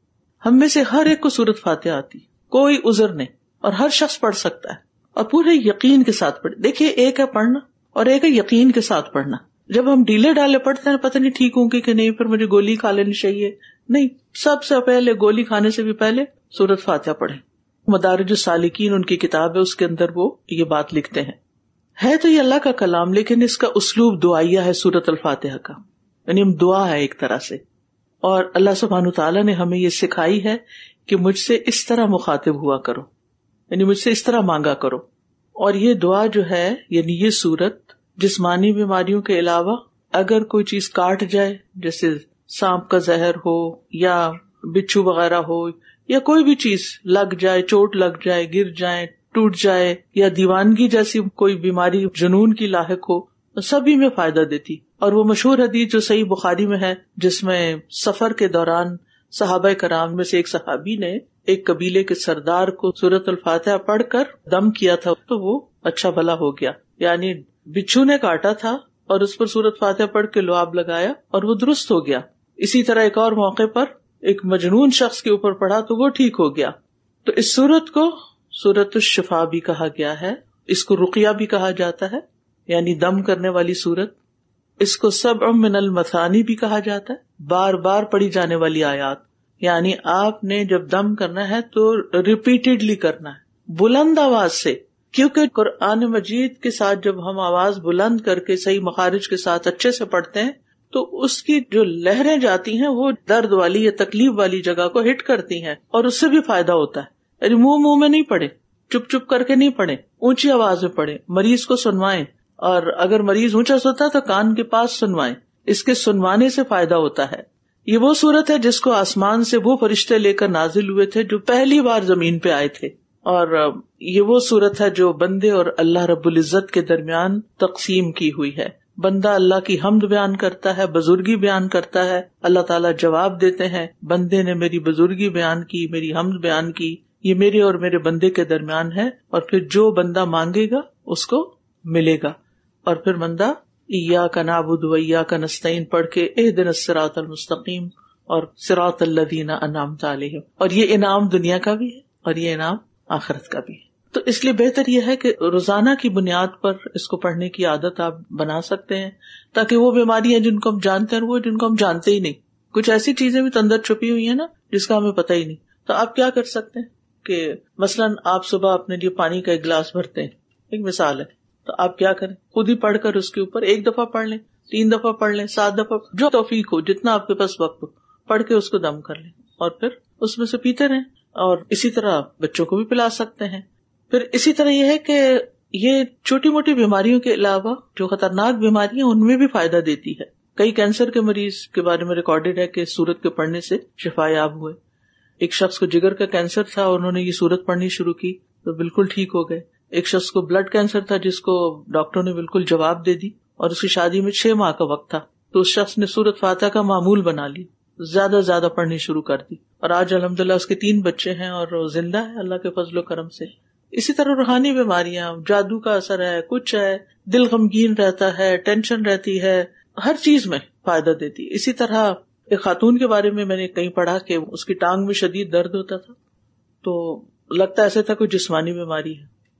ہم میں سے ہر ایک کو سورۃ فاتحہ آتی، کوئی عذر نہیں، اور ہر شخص پڑھ سکتا ہے اور پورے یقین کے ساتھ پڑھے۔ دیکھیے ایک ہے پڑھنا اور ایک ہے یقین کے ساتھ پڑھنا۔ جب ہم ڈھیلے ڈالے پڑھتے ہیں پتہ نہیں ٹھیک ہوں گی کہ نہیں، پھر مجھے گولی کھا لینی چاہیے، نہیں، سب سے پہلے گولی کھانے سے بھی پہلے سورۃ فاتحہ پڑھیں۔ مدارج السالکین ان کی کتاب ہے، اس کے اندر وہ یہ بات لکھتے ہیں۔ ہے تو یہ اللہ کا کلام، لیکن اس کا اسلوب دعائیہ ہے سورۃ الفاتحہ کا، یعنی دعا ہے ایک طرح سے، اور اللہ سبحانہ تعالیٰ نے ہمیں یہ سکھائی ہے کہ مجھ سے اس طرح مخاطب ہوا کرو، یعنی مجھ سے اس طرح مانگا کرو۔ اور یہ دعا جو ہے، یعنی یہ سورت جسمانی بیماریوں کے علاوہ اگر کوئی چیز کاٹ جائے، جیسے سانپ کا زہر ہو یا بچھو وغیرہ ہو یا کوئی بھی چیز لگ جائے، چوٹ لگ جائے، گر جائے، ٹوٹ جائے، یا دیوانگی جیسی کوئی بیماری جنون کی لاحق ہو، سبھی میں فائدہ دیتی۔ اور وہ مشہور حدیث جو صحیح بخاری میں ہے، جس میں سفر کے دوران صحابہ کرام میں سے ایک صحابی نے ایک قبیلے کے سردار کو سورۃ الفاتحہ پڑھ کر دم کیا تھا تو وہ اچھا بھلا ہو گیا، یعنی بچھو نے کاٹا تھا اور اس پر سورۃ فاتحہ پڑھ کے لعاب لگایا اور وہ درست ہو گیا۔ اسی طرح ایک اور موقع پر ایک مجنون شخص کے اوپر پڑھا تو وہ ٹھیک ہو گیا۔ تو اس سورت کو سورۃ الشفا بھی کہا گیا ہے، اس کو رقیہ بھی کہا جاتا ہے، یعنی دم کرنے والی سورت۔ اس کو سبع من المثانی بھی کہا جاتا ہے، بار بار پڑھی جانے والی آیات، یعنی آپ نے جب دم کرنا ہے تو ریپیٹڈلی کرنا ہے، بلند آواز سے، کیونکہ قرآن مجید کے ساتھ جب ہم آواز بلند کر کے صحیح مخارج کے ساتھ اچھے سے پڑھتے ہیں تو اس کی جو لہریں جاتی ہیں وہ درد والی یا تکلیف والی جگہ کو ہٹ کرتی ہیں اور اس سے بھی فائدہ ہوتا ہے۔ یعنی منہ میں نہیں پڑھے، چپ چپ کر کے نہیں پڑھے، اونچی آواز میں پڑھے، مریض کو سنوائیں، اور اگر مریض اونچا سوتا ہے تو کان کے پاس سنوائیں، اس کے سنوانے سے فائدہ ہوتا ہے۔ یہ وہ سورت ہے جس کو آسمان سے وہ فرشتے لے کر نازل ہوئے تھے جو پہلی بار زمین پہ آئے تھے، اور یہ وہ سورت ہے جو بندے اور اللہ رب العزت کے درمیان تقسیم کی ہوئی ہے۔ بندہ اللہ کی حمد بیان کرتا ہے، بزرگی بیان کرتا ہے، اللہ تعالیٰ جواب دیتے ہیں، بندے نے میری بزرگی بیان کی، میری حمد بیان کی، یہ میرے اور میرے بندے کے درمیان ہے، اور پھر جو بندہ مانگے گا اس کو ملے گا۔ اور پھر بندہ ایاک نعبد و ایاک نستعین پڑھ کے اہدنا الصراط المستقیم اور صراط الذین انعمت علیہم، اور یہ انعام دنیا کا بھی ہے اور یہ انعام آخرت کا بھی ہے۔ تو اس لیے بہتر یہ ہے کہ روزانہ کی بنیاد پر اس کو پڑھنے کی عادت آپ بنا سکتے ہیں، تاکہ وہ بیماریاں جن کو ہم جانتے ہیں وہ جن کو ہم جانتے ہی نہیں، کچھ ایسی چیزیں بھی تو اندر چھپی ہوئی ہیں نا جس کا ہمیں پتہ ہی نہیں، تو آپ کیا کر سکتے ہیں کہ مثلاً آپ صبح اپنے لیے پانی کا ایک گلاس بھرتے ہیں، ایک مثال ہے، تو آپ کیا کریں، خود ہی پڑھ کر اس کے اوپر 1 دفعہ پڑھ لیں، 3 دفعہ پڑھ لیں، 7 دفعہ، جو توفیق ہو، جتنا آپ کے پاس وقت ہو، پڑھ کے اس کو دم کر لیں اور پھر اس میں سے پیتے رہیں، اور اسی طرح بچوں کو بھی پلا سکتے ہیں۔ پھر اسی طرح یہ ہے کہ یہ چھوٹی موٹی بیماریوں کے علاوہ جو خطرناک بیماریاں ان میں بھی فائدہ دیتی ہے۔ کئی کینسر کے مریض کے بارے میں ریکارڈڈ ہے کہ سورت کے پڑھنے سے شفا یاب ہوئے۔ ایک شخص کو جگر کا کینسر تھا، انہوں نے یہ سورت پڑھنی شروع کی تو بالکل ٹھیک ہو گئے۔ ایک شخص کو بلڈ کینسر تھا جس کو ڈاکٹر نے بالکل جواب دے دی، اور اس کی شادی میں 6 ماہ کا وقت تھا، تو اس شخص نے سورت فاتحہ کا معمول بنا لی، زیادہ پڑھنی شروع کر دی، اور آج الحمدللہ اس کے 3 بچے ہیں اور وہ زندہ ہے اللہ کے فضل و کرم سے۔ اسی طرح روحانی بیماریاں، جادو کا اثر ہے، کچھ ہے، دل غمگین رہتا ہے، ٹینشن رہتی ہے، ہر چیز میں فائدہ دیتی۔ اسی طرح ایک خاتون کے بارے میں نے کہیں پڑھا کہ اس کی ٹانگ میں شدید درد ہوتا تھا، تو لگتا ایسے تھا کوئی جسمانی بیماری ہے،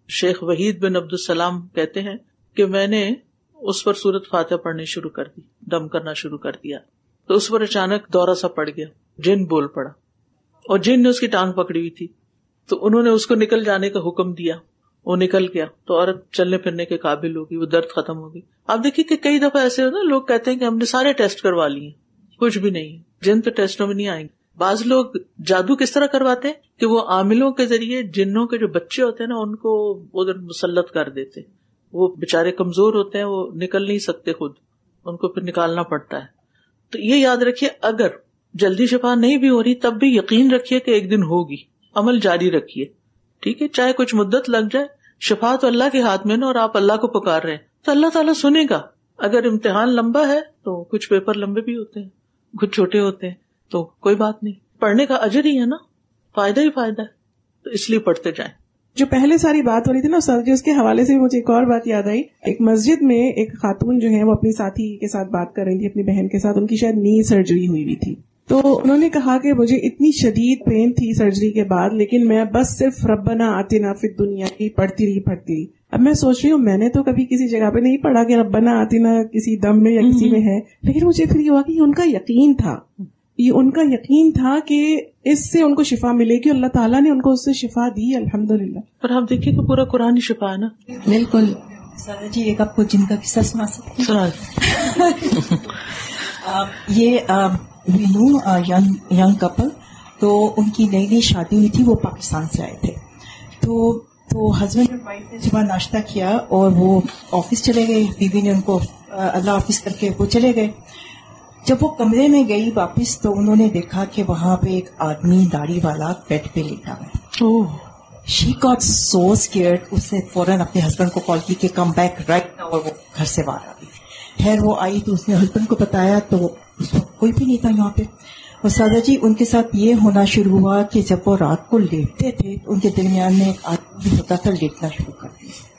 شیخ وحید بن عبدالسلام کہتے ہیں کہ میں نے اس پر سورۃ فاتحہ پڑھنی شروع کر دی، دم کرنا شروع کر دیا، تو اس پر اچانک دورہ سا پڑ گیا، جن بول پڑا، اور جن نے اس کی ٹانگ پکڑی ہوئی تھی، تو انہوں نے اس کو نکل جانے کا حکم دیا، وہ نکل گیا تو عورت چلنے پھرنے کے قابل ہوگی، وہ درد ختم ہوگی. آپ دیکھیے کہ کئی دفعہ ایسے ہونا، لوگ کہتے ہیں کہ ہم نے سارے ٹیسٹ کروا لیے، کچھ بھی نہیں، جن تو ٹیسٹوں میں نہیں آئیں گے. بعض لوگ جادو کس طرح کرواتے ہیں کہ وہ عاملوں کے ذریعے جنوں کے جو بچے ہوتے ہیں نا ان کو ادھر مسلط کر دیتے، وہ بےچارے کمزور ہوتے ہیں، وہ نکل نہیں سکتے خود، ان کو پھر نکالنا پڑتا ہے. تو یہ یاد رکھیے اگر جلدی شفا نہیں بھی ہو رہی تب بھی یقین رکھیے کہ ایک دن ہوگی، عمل جاری رکھیے، ٹھیک ہے، چاہے کچھ مدت لگ جائے، شفا تو اللہ کے ہاتھ میں نا، اور آپ اللہ کو پکار رہے ہیں تو اللہ تعالیٰ سنے گا. اگر امتحان لمبا ہے تو کچھ پیپر لمبے بھی ہوتے ہیں، کچھ چھوٹے ہوتے ہیں، تو کوئی بات نہیں، پڑھنے کا اجر ہی ہے نا، فائدہ ہی فائدہ ہے، تو اس لیے پڑھتے جائیں. جو پہلے ساری بات ہو رہی تھی نا سر جی، اس کے حوالے سے مجھے ایک اور بات یاد آئی. ایک مسجد میں ایک خاتون جو ہے وہ اپنی ساتھی کے ساتھ بات کر رہی تھی، اپنی بہن کے ساتھ، ان کی شاید نی سرجری ہوئی تھی. تو انہوں نے کہا کہ مجھے اتنی شدید پین تھی سرجری کے بعد، لیکن میں بس صرف ربنا آتنا فی الدنیا کی پڑھتی رہی. اب میں سوچ رہی ہوں میں نے تو کبھی کسی جگہ پہ نہیں پڑھا کہ ربنا آتنا کسی دم میں یا کسی میں ہے، لیکن مجھے پھر یہ ہوا کہ ان کا یقین تھا، یہ ان کا یقین تھا کہ اس سے ان کو شفا ملے گی، اللہ تعالیٰ نے ان کو اس سے شفا دی الحمدللہ. پر آپ دیکھیے کہ پورا قرآن ہی شفا ہے نا. بالکل. سارا جی ایک آپ کو جن کا قصہ سنا سکتے ہیں؟ یہ ینگ کپل، تو ان کی نئی نئی شادی ہوئی تھی، وہ پاکستان سے آئے تھے. تو ہسبینڈ اور وائف نے صبح ناشتہ کیا اور وہ آفس چلے گئے، بیوی نے ان کو اللہ حافظ کر کے وہ چلے گئے. جب وہ کمرے میں گئی واپس تو انہوں نے دیکھا کہ وہاں پہ ایک آدمی داڑھی والا بیڈ پہ لیٹا ہوا. She got so scared. اس نے فوراً اپنے ہسبینڈ کو کال کی کہ کم بیک رائٹ ناؤ، اور وہ گھر سے باہر آ گئی. خیر وہ آئی تو اس نے ہسبینڈ کو بتایا تو اس وقت کوئی بھی نہیں تھا یہاں پہ. اور سادہ جی ان کے ساتھ یہ ہونا شروع ہوا کہ جب وہ رات کو لیٹتے تھے تو ان کے درمیان میں ایک آدمی بھی ہوتا تھا، لیٹنا شروع کر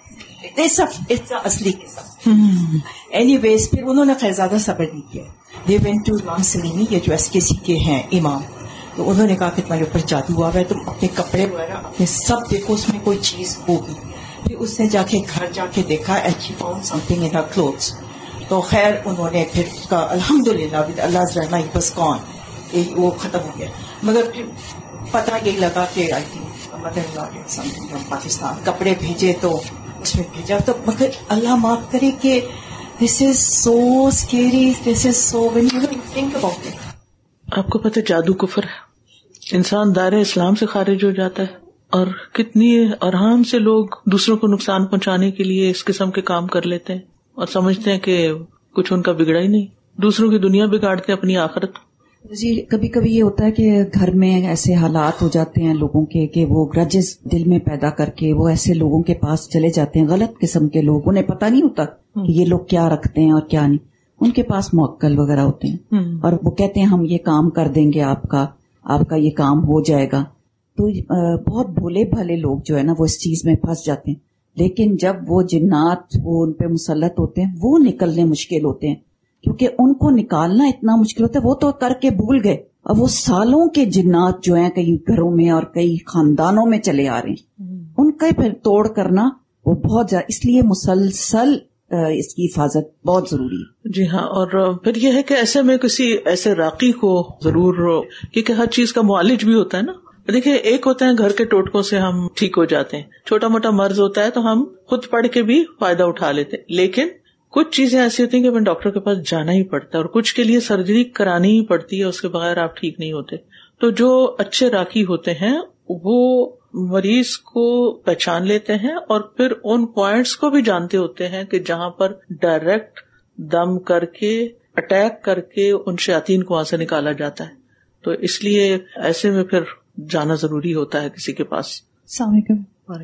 دیا. اصلی کے ساتھ اینی ویز پھر انہوں نے خیر زیادہ صبر نہیں کیا. دے وینٹ ٹو امام سلیمی، یہ جو SKC کے ہیں امام، تو انہوں نے کہا کہ تمہارے اوپر جادو ہوا ہے، تم اپنے کپڑے وغیرہ اپنے سب دیکھو، اس میں کوئی چیز ہوگی. پھر اس نے جا کے گھر جا کے دیکھا and she found something in her clothes. تو خیر انہوں نے پھر کہا الحمدللہ ود اللہ's رحمہ ہی واز گون، وہ ختم ہو گیا. مگر پھر پتہ یہی لگا کہ I think mother in law did something from Pakistan. کپڑے بھیجے تو اس میں بھیجا، تو مگر اللہ معاف کرے کہ this is so scary, this is so when you think about it. آپ کو پتہ جادو کفر ہے، انسان دائرہ اسلام سے خارج ہو جاتا ہے، اور کتنی آرام سے لوگ دوسروں کو نقصان پہنچانے کے لیے اس قسم کے کام کر لیتے ہیں اور سمجھتے ہیں کہ کچھ ان کا بگڑا ہی نہیں، دوسروں کی دنیا بگاڑتے ہیں، اپنی آخرت. جی کبھی کبھی یہ ہوتا ہے کہ گھر میں ایسے حالات ہو جاتے ہیں لوگوں کے کہ وہ گرجز دل میں پیدا کر کے وہ ایسے لوگوں کے پاس چلے جاتے ہیں، غلط قسم کے لوگ، انہیں پتہ نہیں ہوتا کہ یہ لوگ کیا رکھتے ہیں اور کیا نہیں. ان کے پاس موکل وغیرہ ہوتے ہیں اور وہ کہتے ہیں ہم یہ کام کر دیں گے، آپ کا یہ کام ہو جائے گا. تو بہت بھولے بھالے لوگ جو ہے نا وہ اس چیز میں پھنس جاتے ہیں. لیکن جب وہ جنات وہ ان پہ مسلط ہوتے ہیں وہ نکلنے مشکل ہوتے ہیں، کیونکہ ان کو نکالنا اتنا مشکل ہوتا ہے. وہ تو کر کے بھول گئے، اب وہ سالوں کے جنات جو ہیں کئی گھروں میں اور کئی خاندانوں میں چلے آ رہے ہیں، ان کا پھر توڑ کرنا وہ بہت زیادہ، اس لیے مسلسل اس کی حفاظت بہت ضروری ہے. جی ہاں، اور پھر یہ ہے کہ ایسے میں کسی ایسے راقی کو ضرور، کیونکہ ہر چیز کا معالج بھی ہوتا ہے نا. دیکھیں ایک ہوتا ہے گھر کے ٹوٹکوں سے ہم ٹھیک ہو جاتے ہیں، چھوٹا موٹا مرض ہوتا ہے تو ہم خود پڑھ کے بھی فائدہ اٹھا لیتے ہیں، لیکن کچھ چیزیں ایسی ہوتی ہیں کہ ہمیں ڈاکٹر کے پاس جانا ہی پڑتا ہے، اور کچھ کے لیے سرجری کرانی ہی پڑتی ہے، اس کے بغیر آپ ٹھیک نہیں ہوتے. تو جو اچھے راقی ہوتے ہیں وہ مریض کو پہچان لیتے ہیں اور پھر ان پوائنٹس کو بھی جانتے ہوتے ہیں کہ جہاں پر ڈائریکٹ دم کر کے اٹیک کر کے ان شیاطین کو وہاں سے نکالا جاتا ہے. تو اس لیے ایسے میں پھر جانا ضروری ہوتا ہے کسی کے پاس. السلام علیکم.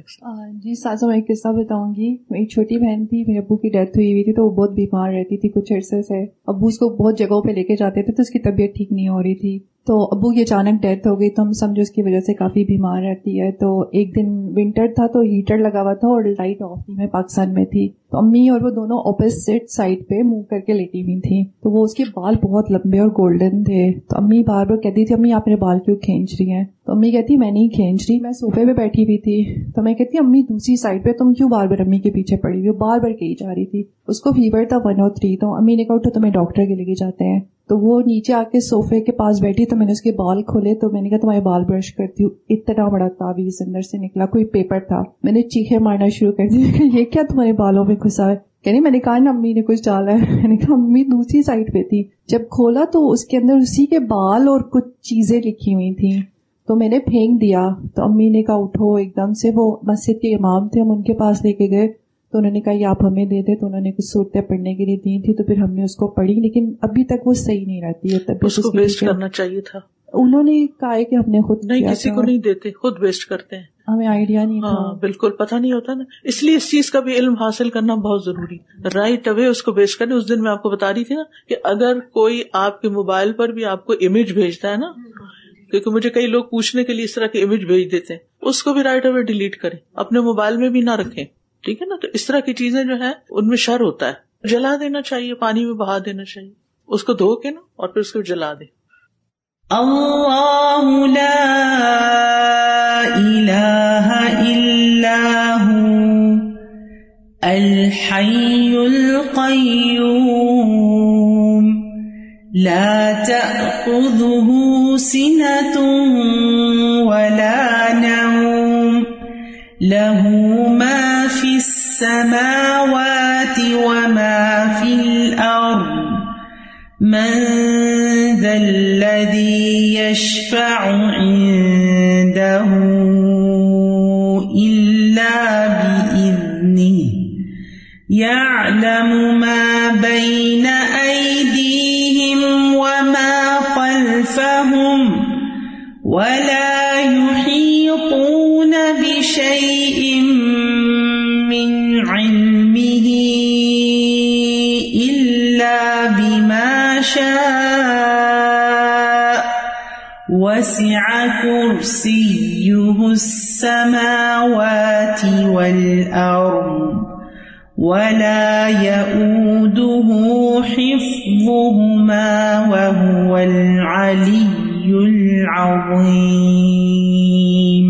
جی سازا میں ایک قصہ بتاؤں گی. میری چھوٹی بہن تھی، میرے ابو کی ڈیتھ ہوئی تھی تو وہ بہت بیمار رہتی تھی کچھ عرصے سے. ابو اس کو بہت جگہوں پہ لے کے جاتے تھے تو اس کی طبیعت ٹھیک نہیں ہو رہی تھی. تو ابو کی اچانک ڈیتھ ہو گئی تو ہم سمجھو اس کی وجہ سے کافی بیمار رہتی ہے. تو ایک دن ونٹر تھا تو ہیٹر لگا ہوا تھا اور لائٹ آف تھی، میں پاکستان میں تھی. تو امی اور وہ دونوں اپوزٹ سائڈ پہ منہ کر کے لیٹی ہوئی تھیں. تو وہ اس کے بال بہت لمبے اور گولڈن تھے. تو امی بار بار کہتی تھی امی آپ میرے بال کیوں کھینچ رہی ہیں؟ تو امی کہتی میں نہیں کھینچ رہی, میں صوفے پہ بیٹھی ہوئی تھی. تو میں کہتی امی دوسری سائڈ پہ تم کیوں بار بار امی کے پیچھے پڑی ہوئی؟ بار بار کہی جا رہی تھی. اس کو فیور تھا 103. تو امی نے کہا اٹھو تمہیں ڈاکٹر کے لے کے جاتے ہیں. تو وہ نیچے آ کے صوفے کے پاس بیٹھی تو میں نے اس کے بال کھولے. تو میں نے کہا تمہارے بال برش کرتی ہوں. اتنا بڑا تعویذ اندر سے نکلا, کوئی پیپر تھا. میں نے چیخیں مارنا شروع کر دی کہ یہ کیا تمہارے بالوں میں گھسا ہے؟ یعنی میں نے کہا نا امی نے کچھ ڈالا ہے. میں نے کہا امی دوسری سائڈ پہ تھی. جب کھولا تو اس کے اندر اسی کے بال اور کچھ چیزیں لکھی ہوئی تھیں. تو میں نے پھینک دیا. تو امی نے کہا اٹھو. ایک دم سے وہ مسجد کے امام تھے, ہم ان کے پاس لے کے گئے. تو انہوں نے کہا یہ آپ ہمیں دے دیں. تو انہوں نے کچھ صورتیں پڑھنے کے لیے دی تھی. تو پھر ہم نے اس کو پڑھی, لیکن ابھی تک وہ صحیح نہیں رہتی ہے. اس کو ویسٹ کرنا چاہیے تھا. انہوں نے کہا ہے کہ ہم نے خود نہیں, کسی کو نہیں دیتے, خود ویسٹ کرتے ہیں. ہمیں آئیڈیا نہیں تھا. ہاں بالکل پتہ نہیں ہوتا نا, اس لیے اس چیز کا بھی علم حاصل کرنا بہت ضروری. رائٹ اوے اس کو ویسٹ کرنے. اس دن میں آپ کو بتا رہی تھی نا کہ اگر کوئی آپ کے موبائل پر بھی آپ کو امیج بھیجتا ہے نا, کیونکہ مجھے کئی لوگ پوچھنے کے لیے اس طرح کی امیج بھیج دیتے ہیں, اس کو بھی رائٹ اوے ڈیلیٹ کریں, اپنے موبائل میں بھی نہ رکھیں. ٹھیک ہے نا. تو اس طرح کی چیزیں جو ہیں ان میں شر ہوتا ہے. جلا دینا چاہیے, پانی میں بہا دینا چاہیے, اس کو دھو کے نا اور پھر اس کو جلا دیں. اللہ لا الہ الا ہو الحی القیوم لا تأخذہ سنۃ ولا نوم لہ ما فی السماوات وما فی الارض من ذا الذی یشفع عنده الا بإذنہ یعلم ما بین ایدیہم وما خلفہم ولا یحیطون بشیء من علمہ الا بما شاء وسع کرسیہ السماوات والارض ولا يؤوده حفظهما وهو العلی العظیم.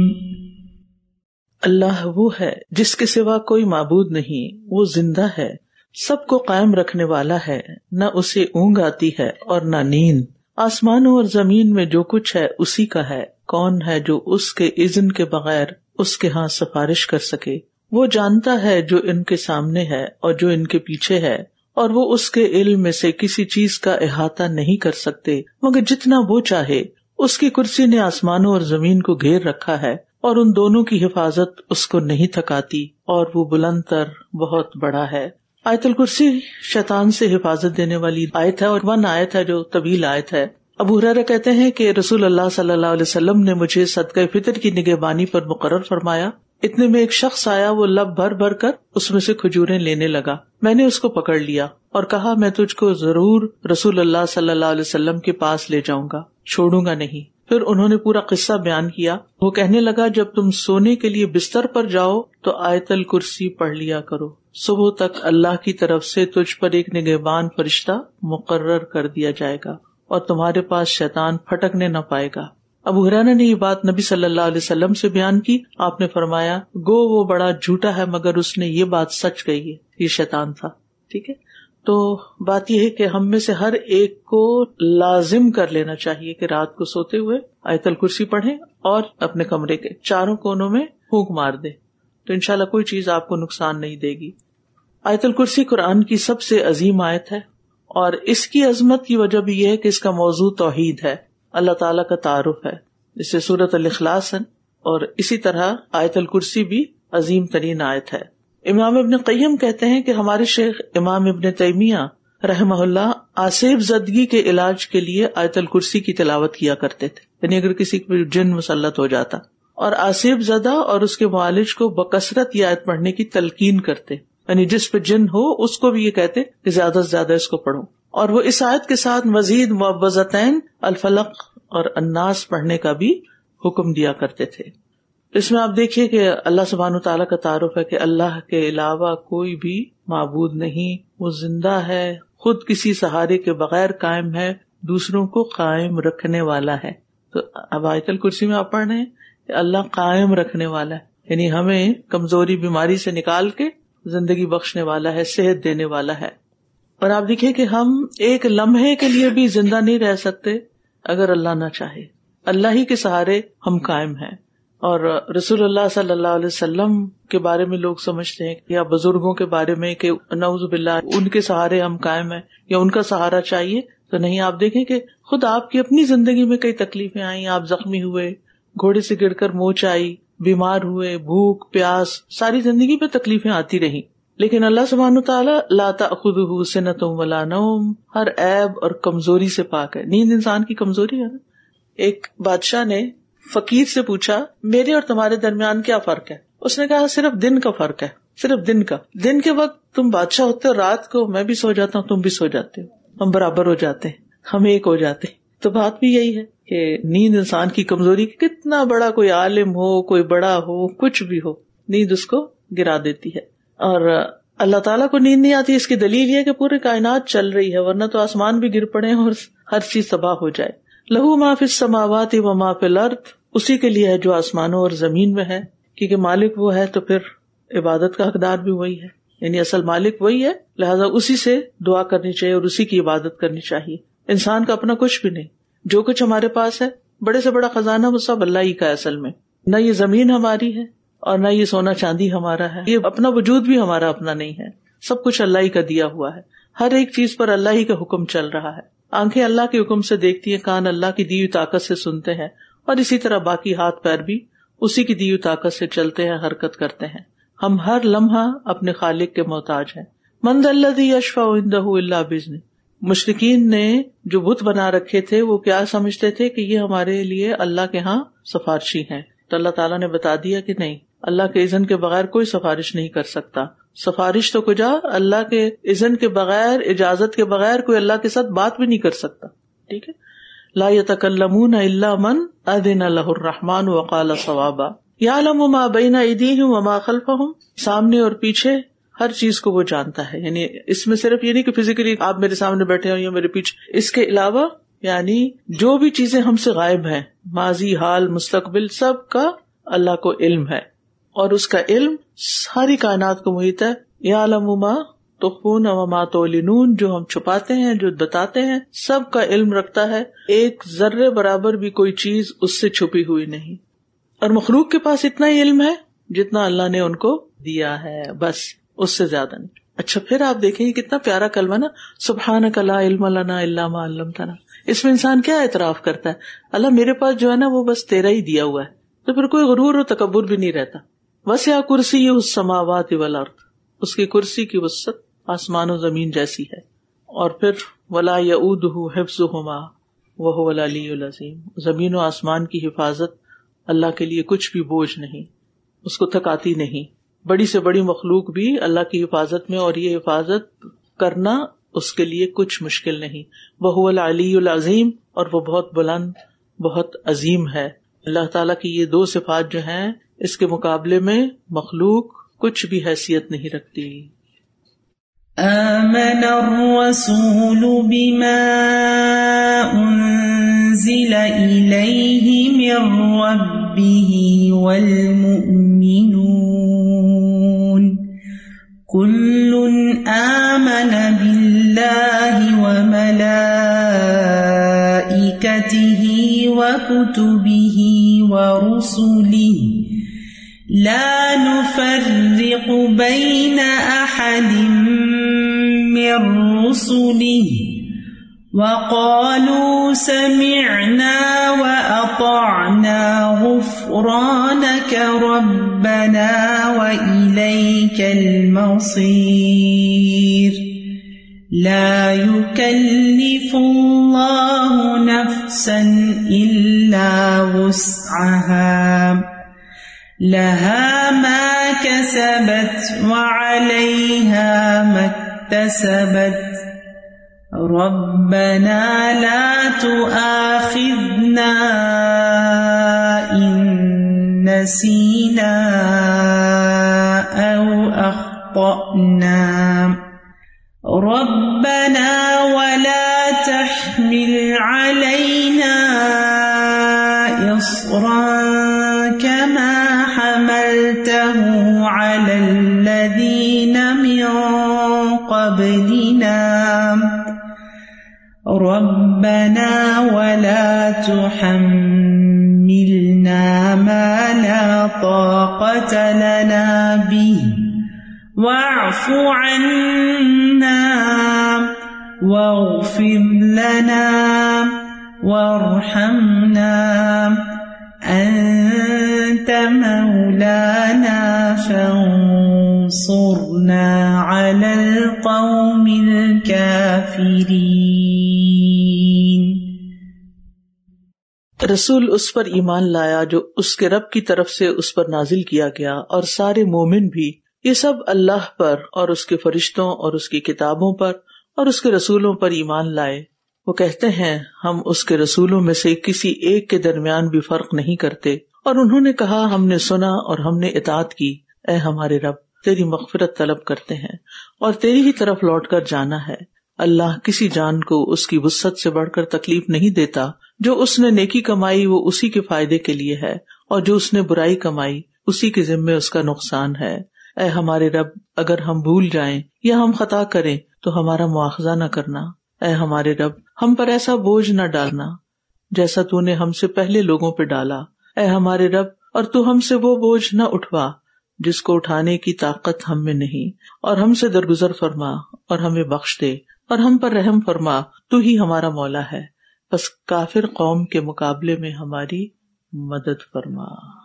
اللہ وہ ہے جس کے سوا کوئی معبود نہیں, وہ زندہ ہے, سب کو قائم رکھنے والا ہے, نہ اسے اونگ آتی ہے اور نہ نیند. آسمانوں اور زمین میں جو کچھ ہے اسی کا ہے. کون ہے جو اس کے اذن کے بغیر اس کے ہاں سفارش کر سکے؟ وہ جانتا ہے جو ان کے سامنے ہے اور جو ان کے پیچھے ہے, اور وہ اس کے علم میں سے کسی چیز کا احاطہ نہیں کر سکتے مگر جتنا وہ چاہے. اس کی کرسی نے آسمانوں اور زمین کو گھیر رکھا ہے, اور ان دونوں کی حفاظت اس کو نہیں تھکاتی, اور وہ بلند تر بہت بڑا ہے. آیت الکرسی شیطان سے حفاظت دینے والی آیت ہے, اور 1 آیت ہے جو طویل آیت ہے. ابو ہریرہ کہتے ہیں کہ رسول اللہ صلی اللہ علیہ وسلم نے مجھے صدقہ فطر کی نگہبانی پر مقرر فرمایا. اتنے میں ایک شخص آیا, وہ لب بھر بھر کر اس میں سے کھجوریں لینے لگا. میں نے اس کو پکڑ لیا اور کہا میں تجھ کو ضرور رسول اللہ صلی اللہ علیہ وسلم کے پاس لے جاؤں گا, چھوڑوں گا نہیں. پھر انہوں نے پورا قصہ بیان کیا. وہ کہنے لگا جب تم سونے کے لیے بستر پر جاؤ تو آیت الکرسی پڑھ لیا کرو. صبح تک اللہ کی طرف سے تجھ پر ایک نگہبان فرشتہ مقرر کر دیا جائے گا, اور تمہارے پاس شیطان پھٹکنے نہ پائے گا. ابو ہریرہ نے یہ بات نبی صلی اللہ علیہ وسلم سے بیان کی. آپ نے فرمایا گو وہ بڑا جھوٹا ہے مگر اس نے یہ بات سچ کہی ہے, یہ شیطان تھا. ٹھیک ہے. تو بات یہ ہے کہ ہم میں سے ہر ایک کو لازم کر لینا چاہیے کہ رات کو سوتے ہوئے آیت الکرسی پڑھیں اور اپنے کمرے کے 4 کونوں میں پھونک مار دیں, تو انشاءاللہ کوئی چیز آپ کو نقصان نہیں دے گی. آیت الکرسی قرآن کی سب سے عظیم آیت ہے, اور اس کی عظمت کی وجہ بھی یہ ہے کہ اس کا موضوع توحید ہے, اللہ تعالیٰ کا تعارف ہے. اس سے سورۃ الاخلاص ہے, اور اسی طرح آیت الکرسی بھی عظیم ترین آیت ہے. امام ابن قیم کہتے ہیں کہ ہمارے شیخ امام ابن تیمیہ رحمہ اللہ آسیب زدگی کے علاج کے لیے آیت الکرسی کی تلاوت کیا کرتے تھے. یعنی اگر کسی پر جن مسلط ہو جاتا, اور آسیب زدہ اور اس کے معالج کو بکثرت یہ آیت پڑھنے کی تلقین کرتے, یعنی جس پہ جن ہو اس کو بھی یہ کہتے کہ زیادہ سے زیادہ اس کو پڑھو. اور وہ اس آیت کے ساتھ مزید معوذتین الفلق اور الناس پڑھنے کا بھی حکم دیا کرتے تھے. اس میں آپ دیکھیے کہ اللہ سبحانہ وتعالیٰ کا تعارف ہے کہ اللہ کے علاوہ کوئی بھی معبود نہیں، وہ زندہ ہے، خود کسی سہارے کے بغیر قائم ہے، دوسروں کو قائم رکھنے والا ہے. تو اب آیت الکرسی میں آپ پڑھ رہے ہیں کہ اللہ قائم رکھنے والا ہے، یعنی ہمیں کمزوری بیماری سے نکال کے زندگی بخشنے والا ہے، صحت دینے والا ہے. اور آپ دیکھیں کہ ہم ایک لمحے کے لیے بھی زندہ نہیں رہ سکتے اگر اللہ نہ چاہے. اللہ ہی کے سہارے ہم قائم ہیں. اور رسول اللہ صلی اللہ علیہ وسلم کے بارے میں لوگ سمجھتے ہیں یا بزرگوں کے بارے میں کہ نعوذ باللہ ان کے سہارے ہم قائم ہیں یا ان کا سہارا چاہیے، تو نہیں. آپ دیکھیں کہ خود آپ کی اپنی زندگی میں کئی تکلیفیں آئیں، آپ زخمی ہوئے، گھوڑے سے گر کر موچ آئی، بیمار ہوئے، بھوک پیاس، ساری زندگی پہ تکلیفیں آتی رہیں، لیکن اللہ سبحانہ تعالیٰ لا تأخذہ سنۃ ولا نوم، ہر عیب اور کمزوری سے پاک ہے. نیند انسان کی کمزوری ہے نا. ایک بادشاہ نے فقیر سے پوچھا میرے اور تمہارے درمیان کیا فرق ہے؟ اس نے کہا صرف دن کا فرق ہے، صرف دن کا. دن کے وقت تم بادشاہ ہوتے ہو، رات کو میں بھی سو جاتا ہوں، تم بھی سو جاتے ہو، ہم برابر ہو جاتے ہیں، ہم ایک ہو جاتے ہیں. تو بات بھی یہی ہے کہ نیند انسان کی کمزوری، کتنا بڑا کوئی عالم ہو، کوئی بڑا ہو، کچھ بھی ہو، نیند اس کو گرا دیتی ہے. اور اللہ تعالیٰ کو نیند نہیں آتی، اس کی دلیل یہ کہ پوری کائنات چل رہی ہے، ورنہ تو آسمان بھی گر پڑے اور ہر چیز تباہ ہو جائے. لہو ما فی السماوات و ما فی الارض، اسی کے لیے ہے جو آسمانوں اور زمین میں ہے. کیونکہ مالک وہ ہے تو پھر عبادت کا حقدار بھی وہی ہے، یعنی اصل مالک وہی ہے، لہذا اسی سے دعا کرنی چاہیے اور اسی کی عبادت کرنی چاہیے. انسان کا اپنا کچھ بھی نہیں. جو کچھ ہمارے پاس ہے، بڑے سے بڑا خزانہ، وہ سب اللہ ہی کا اصل میں. نہ یہ زمین ہماری ہے اور نہ یہ سونا چاندی ہمارا ہے، یہ اپنا وجود بھی ہمارا اپنا نہیں ہے، سب کچھ اللہ ہی کا دیا ہوا ہے. ہر ایک چیز پر اللہ ہی کا حکم چل رہا ہے. آنکھیں اللہ کے حکم سے دیکھتی ہیں، کان اللہ کی دی ہوئی طاقت سے سنتے ہیں، اور اسی طرح باقی ہاتھ پیر بھی اسی کی دی ہوئی طاقت سے چلتے ہیں، حرکت کرتے ہیں. ہم ہر لمحہ اپنے خالق کے محتاج ہیں. من ذا الذی یشفع عندہ الا باذنہ. مشرکین نے جو بت بنا رکھے تھے وہ کیا سمجھتے تھے کہ یہ ہمارے لیے اللہ کے ہاں سفارشی ہیں. تو اللہ تعالیٰ نے بتا دیا کہ نہیں، اللہ کے اذن کے بغیر کوئی سفارش نہیں کر سکتا. سفارش تو کجا، اللہ کے اذن کے بغیر، اجازت کے بغیر کوئی اللہ کے ساتھ بات بھی نہیں کر سکتا. ٹھیک ہے. لا يتکلمون الا من اذن له الرحمن وقال صوابا یعلم ما بین ایدیہم وما خلفہم. سامنے اور پیچھے ہر چیز کو وہ جانتا ہے. یعنی اس میں صرف یہ نہیں کہ فزیکلی آپ میرے سامنے بیٹھے ہو یا میرے پیچھے، اس کے علاوہ یعنی جو بھی چیزیں ہم سے غائب ہیں، ماضی، حال، مستقبل، سب کا اللہ کو علم ہے، اور اس کا علم ساری کائنات کو محیط ہے. یعلم ما تخفون وما تعلنون، جو ہم چھپاتے ہیں، جو بتاتے ہیں، سب کا علم رکھتا ہے. ایک ذرے برابر بھی کوئی چیز اس سے چھپی ہوئی نہیں. اور مخلوق کے پاس اتنا ہی علم ہے جتنا اللہ نے ان کو دیا ہے، بس اس سے زیادہ نہیں. اچھا پھر آپ دیکھیں یہ کتنا پیارا کلمہ نا، سبحانک لا علم لنا الا ما علمتنا. اس میں انسان کیا اعتراف کرتا ہے، اللہ میرے پاس جو ہے نا وہ بس تیرا ہی دیا ہوا ہے. تو پھر کوئی غرور و تکبر بھی نہیں رہتا. وسع کرسیہ السماوات والارض، اس کی کرسی کی وسعت آسمان و زمین جیسی ہے. اور پھر ولا یعودہ حفظہما وہو العلی العظیم، زمین و آسمان کی حفاظت اللہ کے لیے کچھ بھی بوجھ نہیں، اس کو تھکاتی نہیں. بڑی سے بڑی مخلوق بھی اللہ کی حفاظت میں، اور یہ حفاظت کرنا اس کے لیے کچھ مشکل نہیں. وہو العلی العظیم، اور وہ بہت بلند، بہت عظیم ہے. اللہ تعالیٰ کی یہ دو صفات جو ہیں، اس کے مقابلے میں مخلوق کچھ بھی حیثیت نہیں رکھتی. آمن الرسول بما انزل الیہ من ربہ والمؤمنون کل آمن باللہ وملائکتہ وکتبہ ورسلہ لا نفرق بین احد من رسلہ وقالوا سمعنا وأطعنا غفرانك ربنا وإليك المصير لا يكلف الله نفسا إلا وسعها لها ما كسبت وعليها ما اكتسبت ربنا لا تؤاخذنا إن نسينا أو أخطأنا ربنا ولا تحمل علينا إصرا كما حملته على الذين من قبلنا ربنا ولا تحملنا ما لا طاقة لنا به واعف عنا واغفر لنا وارحمنا أنت مولانا فانصرنا على القوم الكافرين. رسول اس پر ایمان لایا جو اس کے رب کی طرف سے اس پر نازل کیا گیا، اور سارے مومن بھی، یہ سب اللہ پر اور اس کے فرشتوں اور اس کی کتابوں پر اور اس کے رسولوں پر ایمان لائے. وہ کہتے ہیں ہم اس کے رسولوں میں سے کسی ایک کے درمیان بھی فرق نہیں کرتے. اور انہوں نے کہا ہم نے سنا اور ہم نے اطاعت کی. اے ہمارے رب، تیری مغفرت طلب کرتے ہیں اور تیری ہی طرف لوٹ کر جانا ہے. اللہ کسی جان کو اس کی وسعت سے بڑھ کر تکلیف نہیں دیتا. جو اس نے نیکی کمائی وہ اسی کے فائدے کے لیے ہے، اور جو اس نے برائی کمائی اسی کے ذمے اس کا نقصان ہے. اے ہمارے رب، اگر ہم بھول جائیں یا ہم خطا کریں تو ہمارا مواخذہ نہ کرنا. اے ہمارے رب، ہم پر ایسا بوجھ نہ ڈالنا جیسا تو نے ہم سے پہلے لوگوں پہ ڈالا. اے ہمارے رب، اور تو ہم سے وہ بوجھ نہ اٹھوا جس کو اٹھانے کی طاقت ہم میں نہیں، اور ہم سے درگزر فرما اور ہمیں بخش دے اور ہم پر رحم فرما. تو ہی ہمارا مولا ہے، بس کافر قوم کے مقابلے میں ہماری مدد فرما.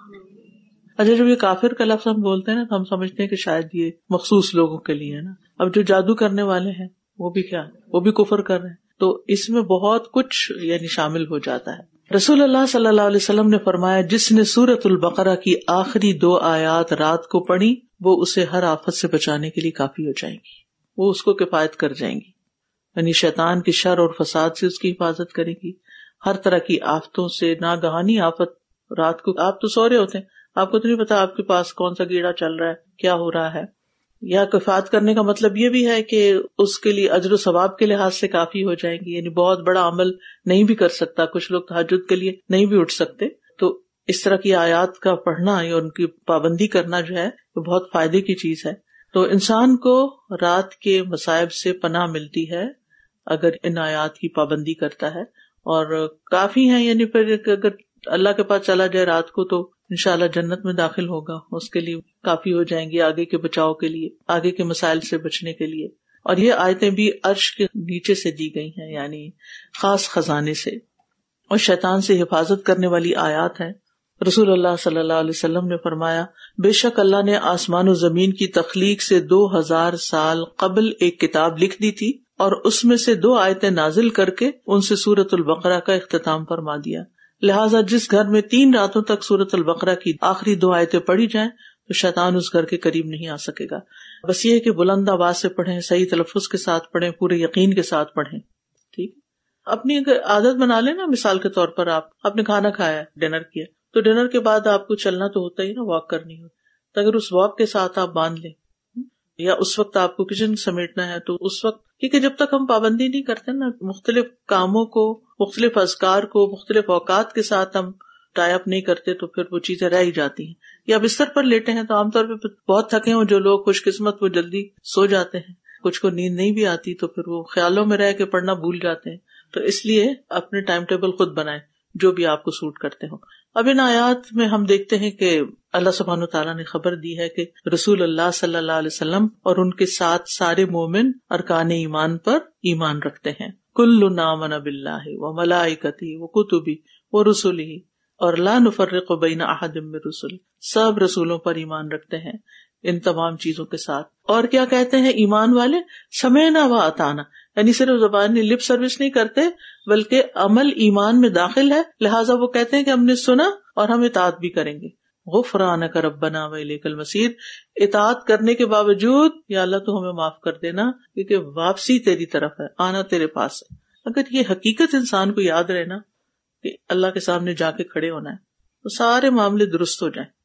اچھا، جب یہ کافر کا لفظ ہم بولتے ہیں نا تو ہم سمجھتے ہیں کہ شاید یہ مخصوص لوگوں کے لیے ہے نا. اب جو جادو کرنے والے ہیں وہ بھی کیا، وہ بھی کفر کر رہے ہیں، تو اس میں بہت کچھ یعنی شامل ہو جاتا ہے. رسول اللہ صلی اللہ علیہ وسلم نے فرمایا جس نے سورۃ البقرہ کی آخری 2 آیات رات کو پڑھی وہ اسے ہر آفت سے بچانے کے لیے کافی ہو جائیں گی، وہ اس کو کفایت کر جائیں گی. یعنی شیطان کی شر اور فساد سے اس کی حفاظت کرے گی، ہر طرح کی آفتوں سے. ناگہانی آفت، رات کو آپ تو سو رہے ہوتے ہیں، آپ کو تو نہیں پتا آپ کے پاس کون سا کیڑا چل رہا ہے، کیا ہو رہا ہے. یا کفایت کرنے کا مطلب یہ بھی ہے کہ اس کے لیے اجر و ثواب کے لحاظ سے کافی ہو جائیں گی. یعنی بہت بڑا عمل نہیں بھی کر سکتا، کچھ لوگ تہجد کے لیے نہیں بھی اٹھ سکتے، تو اس طرح کی آیات کا پڑھنا یا ان کی پابندی کرنا جو ہے وہ بہت فائدے کی چیز ہے. تو انسان کو رات کے مصائب سے پناہ ملتی ہے اگر ان آیات کی پابندی کرتا ہے، اور کافی ہیں. یعنی پھر اگر اللہ کے پاس چلا جائے رات کو تو انشاءاللہ جنت میں داخل ہوگا، اس کے لیے کافی ہو جائیں گی آگے کے بچاؤ کے لیے، آگے کے مسائل سے بچنے کے لیے. اور یہ آیتیں بھی عرش کے نیچے سے دی گئی ہیں، یعنی خاص خزانے سے، اور شیطان سے حفاظت کرنے والی آیات ہیں. رسول اللہ صلی اللہ علیہ وسلم نے فرمایا بے شک اللہ نے آسمان و زمین کی تخلیق سے 2000 سال قبل ایک کتاب لکھ دی تھی، اور اس میں سے 2 آیتیں نازل کر کے ان سے سورۃ البقرہ کا اختتام فرما دیا. لہٰذا جس گھر میں 3 راتوں تک سورۃ البقرہ کی آخری 2 آیتیں پڑھی جائیں تو شیطان اس گھر کے قریب نہیں آ سکے گا. بس یہ ہے کہ بلند آواز سے پڑھیں، صحیح تلفظ کے ساتھ پڑھیں، پورے یقین کے ساتھ پڑھیں. ٹھیک، اپنی اگر عادت بنا لیں نا، مثال کے طور پر آپ نے کھانا کھایا، ڈنر کیا، تو ڈنر کے بعد آپ کو چلنا تو ہوتا ہی نا، واک کرنی ہوتی، تو اگر اس واک کے ساتھ آپ باندھ لیں، یا اس وقت آپ کو کچن سمیٹنا ہے تو اس وقت، کیونکہ جب تک ہم پابندی نہیں کرتے نا مختلف کاموں کو، مختلف اذکار کو مختلف اوقات کے ساتھ ہم ٹائی اپ نہیں کرتے تو پھر وہ چیزیں رہ ہی جاتی ہیں. یا بستر پر لیٹے ہیں تو عام طور پہ بہت تھکے ہوں جو لوگ خوش قسمت وہ جلدی سو جاتے ہیں، کچھ کو نیند نہیں بھی آتی تو پھر وہ خیالوں میں رہ کے پڑھنا بھول جاتے ہیں. تو اس لیے اپنے ٹائم ٹیبل خود بنائیں جو بھی آپ کو سوٹ کرتے ہو. اب ان آیات میں ہم دیکھتے ہیں کہ اللہ سبحانہ وتعالیٰ نے خبر دی ہے کہ رسول اللہ صلی اللہ علیہ وسلم اور ان کے ساتھ سارے مومن ارکان ایمان پر ایمان رکھتے ہیں. کل آمن باللہ وملائکتہ وکتبہ ورسلہ اور لا نفرق بین احد من الرسل، سب رسولوں پر ایمان رکھتے ہیں ان تمام چیزوں کے ساتھ. اور کیا کہتے ہیں ایمان والے؟ سمعنا واطعنا، یعنی صرف زبانی لپ سروس نہیں کرتے بلکہ عمل ایمان میں داخل ہے، لہٰذا وہ کہتے ہیں کہ ہم نے سنا اور ہم اطاعت بھی کریں گے. غفرانک ربنا والیک المصیر، اطاعت کرنے کے باوجود یا اللہ تو ہمیں معاف کر دینا کیونکہ واپسی تیری طرف ہے، آنا تیرے پاس ہے. اگر یہ حقیقت انسان کو یاد رہے نا کہ اللہ کے سامنے جا کے کھڑے ہونا ہے تو سارے معاملے درست ہو جائیں.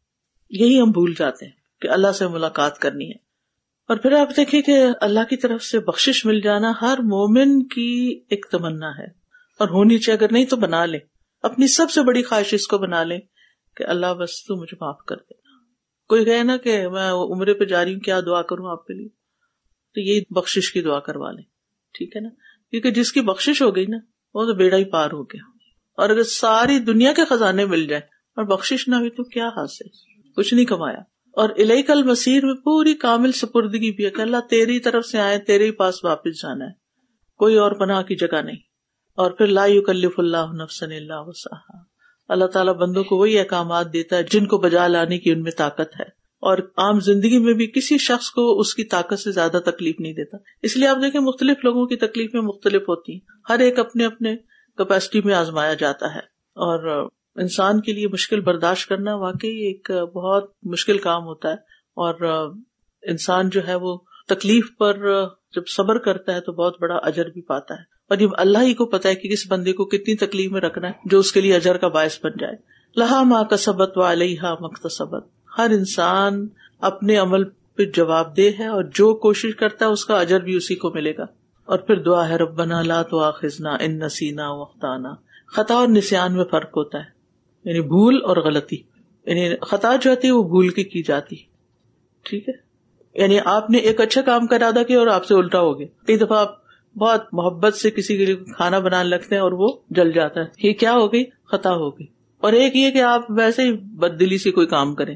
یہی ہم بھول جاتے ہیں کہ اللہ سے ملاقات کرنی ہے. اور پھر آپ دیکھیں کہ اللہ کی طرف سے بخشش مل جانا ہر مومن کی ایک تمنا ہے اور ہونی چاہیے. اگر نہیں تو بنا لیں, اپنی سب سے بڑی خواہش اس کو بنا لیں کہ اللہ بس تو مجھے معاف کر دینا. کوئی کہے نا کہ میں عمرے پہ جا رہی ہوں, کیا دعا کروں آپ کے لیے, تو یہ بخشش کی دعا کروا لیں, ٹھیک ہے نا, کیونکہ جس کی بخشش ہو گئی نا وہ تو بیڑا ہی پار ہو گیا. اور اگر ساری دنیا کے خزانے مل جائیں اور بخشش نہ ہوئی تو کیا حاصل, کچھ نہیں کمایا. اور الیک المصیر میں پوری کامل سپردگی بھی ہے کہ اللہ تیری طرف سے آئے, تیرے ہی پاس واپس جانا ہے, کوئی اور پناہ کی جگہ نہیں. اور پھر لا یکلف اللہ نفسا الا وسعها, اللہ تعالیٰ بندوں کو وہی احکامات دیتا ہے جن کو بجا لانے کی ان میں طاقت ہے, اور عام زندگی میں بھی کسی شخص کو اس کی طاقت سے زیادہ تکلیف نہیں دیتا. اس لیے آپ دیکھیں مختلف لوگوں کی تکلیفیں مختلف ہوتی ہیں, ہر ایک اپنے اپنے کیپیسٹی میں آزمایا جاتا ہے. اور انسان کے لیے مشکل برداشت کرنا واقعی ایک بہت مشکل کام ہوتا ہے. اور انسان جو ہے وہ تکلیف پر جب صبر کرتا ہے تو بہت بڑا اجر بھی پاتا ہے. اور یہ اللہ ہی کو پتا ہے کہ کس بندے کو کتنی تکلیف میں رکھنا ہے جو اس کے لیے اجر کا باعث بن جائے. لہا ما کسبت وعلیہا ما اکتسبت, ہر انسان اپنے عمل پہ جواب دہ ہے اور جو کوشش کرتا ہے اس کا اجر بھی اسی کو ملے گا. اور پھر دعا ہے ربنا لا تؤاخذنا ان نسینا واخطانا. خطا اور نسیان میں فرق ہوتا ہے, یعنی بھول اور غلطی. یعنی خطا جو ہوتی ہے وہ بھول کے کی جاتی, ٹھیک ہے, یعنی آپ نے ایک اچھا کام کا ارادہ کیا اور آپ سے الٹا ہو گیا. کئی دفعہ آپ بہت محبت سے کسی کے لیے کھانا بنانے لگتے ہیں اور وہ جل جاتا ہے, یہ کیا ہو گئی, خطا ہو گئی. اور ایک یہ کہ آپ ویسے ہی بددلی سے کوئی کام کریں.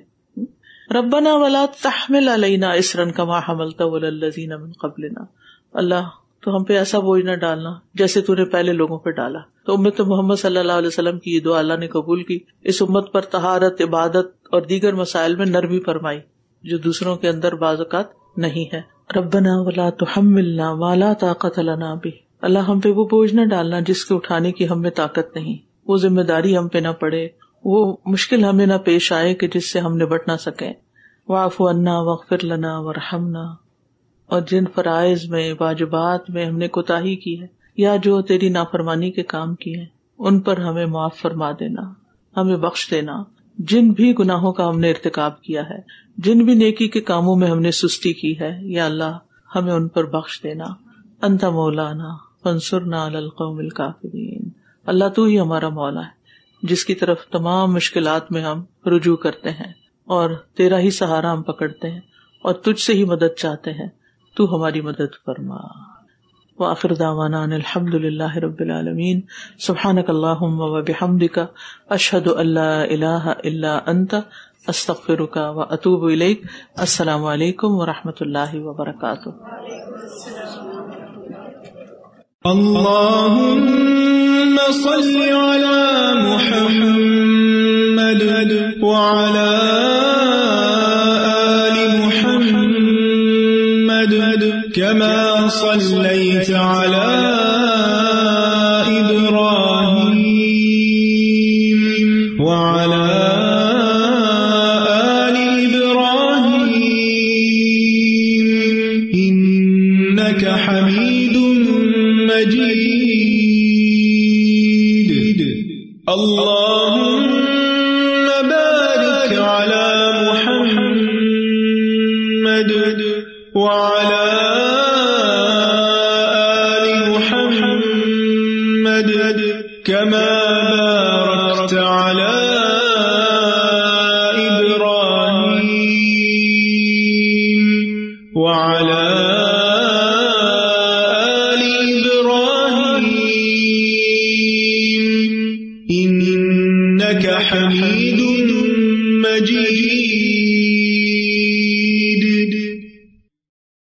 ربنا ولا تحمل علینا اصرا کما حملته علی الذین من قبلنا, اللہ تو ہم پہ ایسا بوجھ نہ ڈالنا جیسے تو نے پہلے لوگوں پہ ڈالا. تو امت محمد صلی اللہ علیہ وسلم کی یہ دعا اللہ نے قبول کی. اس امت پر طہارت, عبادت اور دیگر مسائل میں نرمی فرمائی جو دوسروں کے اندر بعض اوقات نہیں ہے. ربنا ولا تحملنا ما لا طاقت لنا به, اللہ ہم پہ وہ بوجھ نہ ڈالنا جس کے اٹھانے کی ہم میں طاقت نہیں, وہ ذمہ داری ہم پہ نہ پڑے, وہ مشکل ہمیں نہ پیش آئے کہ جس سے ہم نبٹ نہ سکیں. واعف عنا واغفر لنا وارحمنا, اور جن فرائض میں واجبات میں ہم نے کوتاہی کی ہے یا جو تیری نافرمانی کے کام کیے ہیں ان پر ہمیں معاف فرما دینا, ہمیں بخش دینا. جن بھی گناہوں کا ہم نے ارتکاب کیا ہے, جن بھی نیکی کے کاموں میں ہم نے سستی کی ہے, یا اللہ ہمیں ان پر بخش دینا. انت مولانا فانصرنا علی القوم الکافرین, اللہ تو ہی ہمارا مولا ہے جس کی طرف تمام مشکلات میں ہم رجوع کرتے ہیں اور تیرا ہی سہارا ہم پکڑتے ہیں اور تجھ سے ہی مدد چاہتے ہیں, تو ہماری مدد فرما. وآخر دعوانا ان الحمد للہ رب العالمین. سبحانک اللہم وبحمدک, اشہد ان لا الہ الا انت, استغفرک واتوب الیک. السلام علیکم ورحمۃ اللہ وبرکاتہ. اللهم صل على محمد وعلى آل محمد كما صليت على إبراهيم وعلى آل إبراهيم إنك حميد مجيد. اللهم بارك على محمد وعلى آل محمد كما باركت على إبراهيم وعلى إنك حميد مجيد.